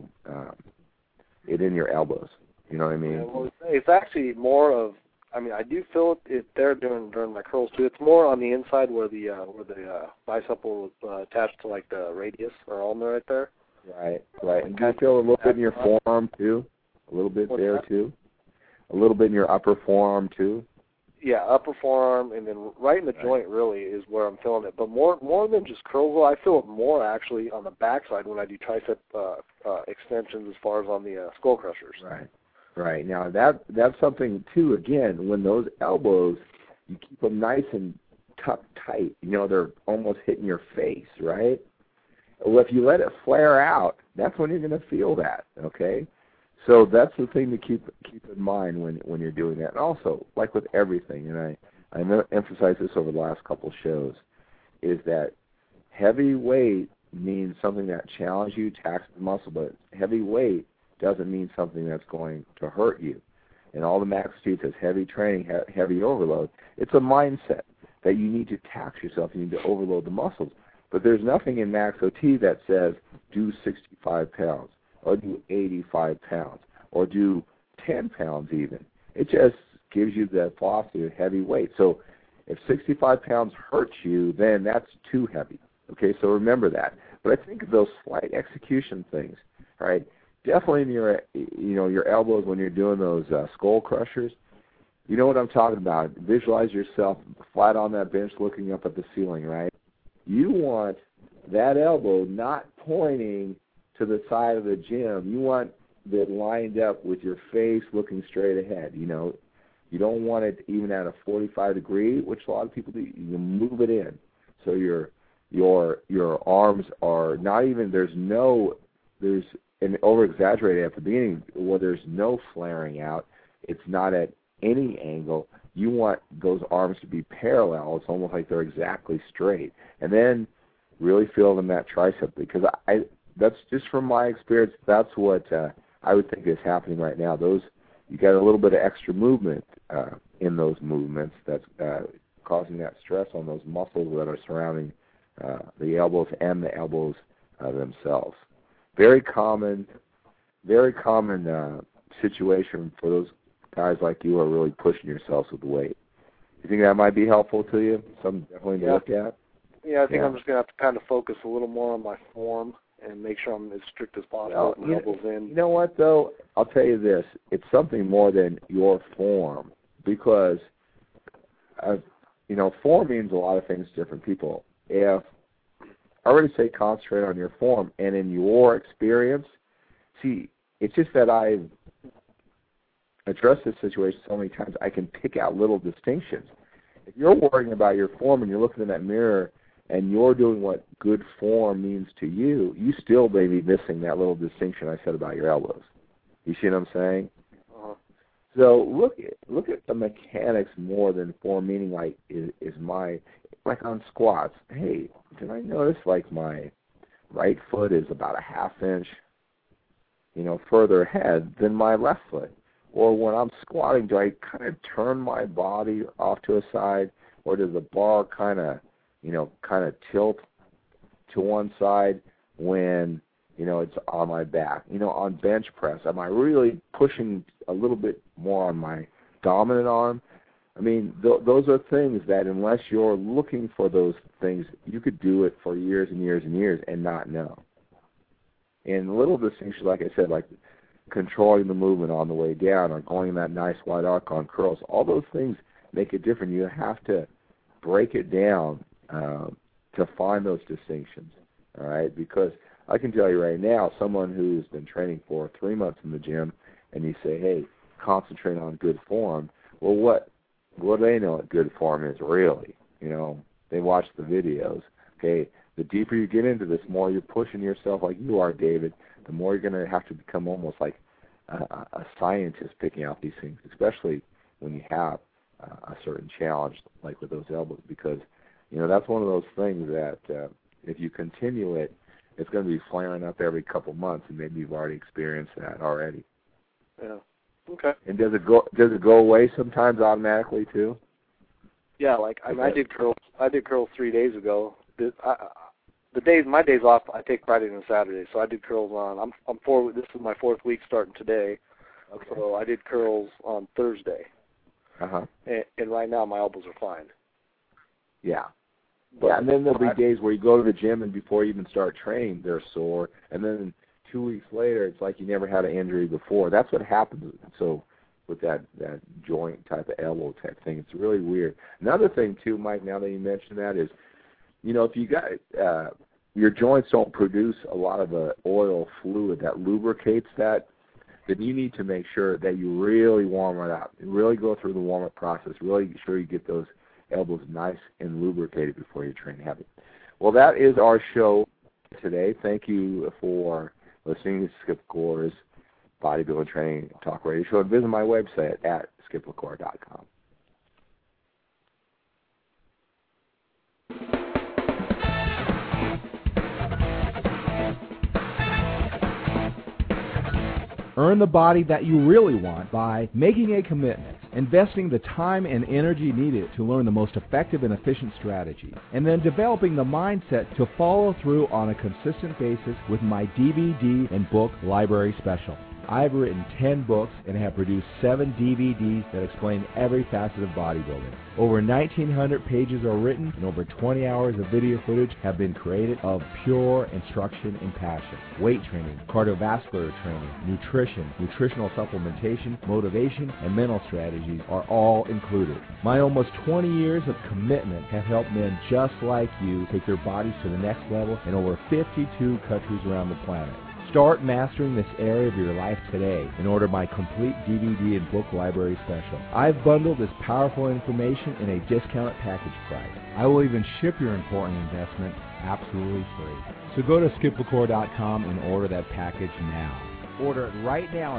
[SPEAKER 2] it in your elbows. You know what I mean?
[SPEAKER 6] Yeah, well, it's actually more of, I do feel it there during my curls too. It's more on the inside where the bicep will attach to like the radius or ulnar right there.
[SPEAKER 2] Right. And do you feel a little bit in your forearm too? A little bit there too? A little bit in your upper forearm too?
[SPEAKER 6] Yeah, upper forearm, and then right in the joint really is where I'm feeling it. But more than just curls, I feel it more actually on the backside when I do tricep extensions as far as on the skull crushers.
[SPEAKER 2] Right. Now that's something too. Again, when those elbows, you keep them nice and tucked tight. They're almost hitting your face, right? Well, if you let it flare out, that's when you're going to feel that. Okay. So that's the thing to keep in mind when you're doing that. And also, like with everything, and I emphasize this over the last couple of shows, is that heavy weight means something that challenges you, taxes the muscle, but heavy weight doesn't mean something that's going to hurt you. And all the Max OT says heavy training, heavy overload. It's a mindset that you need to tax yourself, you need to overload the muscles. But there's nothing in Max OT that says do 65 pounds. Or do 85 pounds, or do 10 pounds even. It just gives you the philosophy of heavy weight. So if 65 pounds hurts you, then that's too heavy. Okay, so remember that. But I think of those slight execution things, right? Definitely in your elbows when you're doing those skull crushers. You know what I'm talking about. Visualize yourself flat on that bench looking up at the ceiling, right? You want that elbow not pointing to the side of the gym. You want that lined up with your face looking straight ahead. You don't want it even at a 45 degree, which a lot of people do. You move it in. So your arms are not even, there's and over exaggerated at the beginning where there's no flaring out. It's not at any angle. You want those arms to be parallel. It's almost like they're exactly straight. And then really feel in that tricep, because that's just from my experience. That's what I would think is happening right now. You got a little bit of extra movement in those movements that's causing that stress on those muscles that are surrounding the elbows and the elbows themselves. Very common situation for those guys like you who are really pushing yourselves with weight. You think that might be helpful to you? Something definitely to look at?
[SPEAKER 6] Yeah, I think I'm just going to have to kind of focus a little more on my form and make sure I'm as strict as possible with my elbows in.
[SPEAKER 2] You know what, though? I'll tell you this. It's something more than your form, because, form means a lot of things to different people. If I already say concentrate on your form, and in your experience, see, it's just that I've addressed this situation so many times, I can pick out little distinctions. If you're worrying about your form and you're looking in that mirror and you're doing what good form means to you, you still may be missing that little distinction I said about your elbows. You see what I'm saying? So look at the mechanics more than form, meaning like like on squats. Hey, did I notice like my right foot is about a half inch, further ahead than my left foot? Or when I'm squatting, do I kind of turn my body off to a side, or does the bar kind of tilt to one side when, it's on my back? On bench press, am I really pushing a little bit more on my dominant arm? I mean, those are things that unless you're looking for those things, you could do it for years and years and years and not know. And little distinctions, like I said, like controlling the movement on the way down or going in that nice wide arc on curls, all those things make it different. You have to break it down to find those distinctions, all right? Because I can tell you right now, someone who's been training for 3 months in the gym, and you say, hey, concentrate on good form, well, what do they know what good form is really? They watch the videos. Okay, the deeper you get into this, more you're pushing yourself like you are, David, the more you're going to have to become almost like a scientist picking out these things, especially when you have a certain challenge like with those elbows, because that's one of those things that if you continue it, it's going to be flaring up every couple months, and maybe you've already experienced that already.
[SPEAKER 6] Yeah. Okay.
[SPEAKER 2] And does it go away sometimes automatically too?
[SPEAKER 6] Yeah, I did curls. I did curls 3 days ago. My days off, I take Friday and Saturday, so I did curls on. This is my 4th week starting today. Okay. So I did curls on Thursday. And right now my elbows are fine.
[SPEAKER 2] Yeah. But and then there'll be days where you go to the gym and before you even start training, they're sore, and then 2 weeks later, it's like you never had an injury before. That's what happens. So with that joint type of elbow type thing, it's really weird. Another thing too, Mike, now that you mention that, is if you got your joints don't produce a lot of the oil fluid that lubricates that, then you need to make sure that you really warm it up. Really go through the warm-up process. Really make sure you get those elbows nice and lubricated before you train heavy. Well, that is our show today. Thank you for listening to Skip LaCour's Bodybuilding Training Talk Radio Show. And visit my website at skiplacour.com.
[SPEAKER 7] Earn the body that you really want by making a commitment, investing the time and energy needed to learn the most effective and efficient strategy, and then developing the mindset to follow through on a consistent basis with my DVD and book library special. I have written 10 books and have produced 7 DVDs that explain every facet of bodybuilding. Over 1,900 pages are written and over 20 hours of video footage have been created of pure instruction and passion. Weight training, cardiovascular training, nutrition, nutritional supplementation, motivation, and mental strategies are all included. My almost 20 years of commitment have helped men just like you take their bodies to the next level in over 52 countries around the planet. Start mastering this area of your life today and order my complete DVD and book library special. I've bundled this powerful information in a discounted package price. I will even ship your important investment absolutely free. So go to skiplacour.com and order that package now. Order it right now at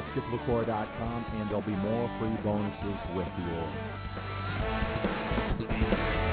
[SPEAKER 7] skiplacour.com and there'll be more free bonuses with the order.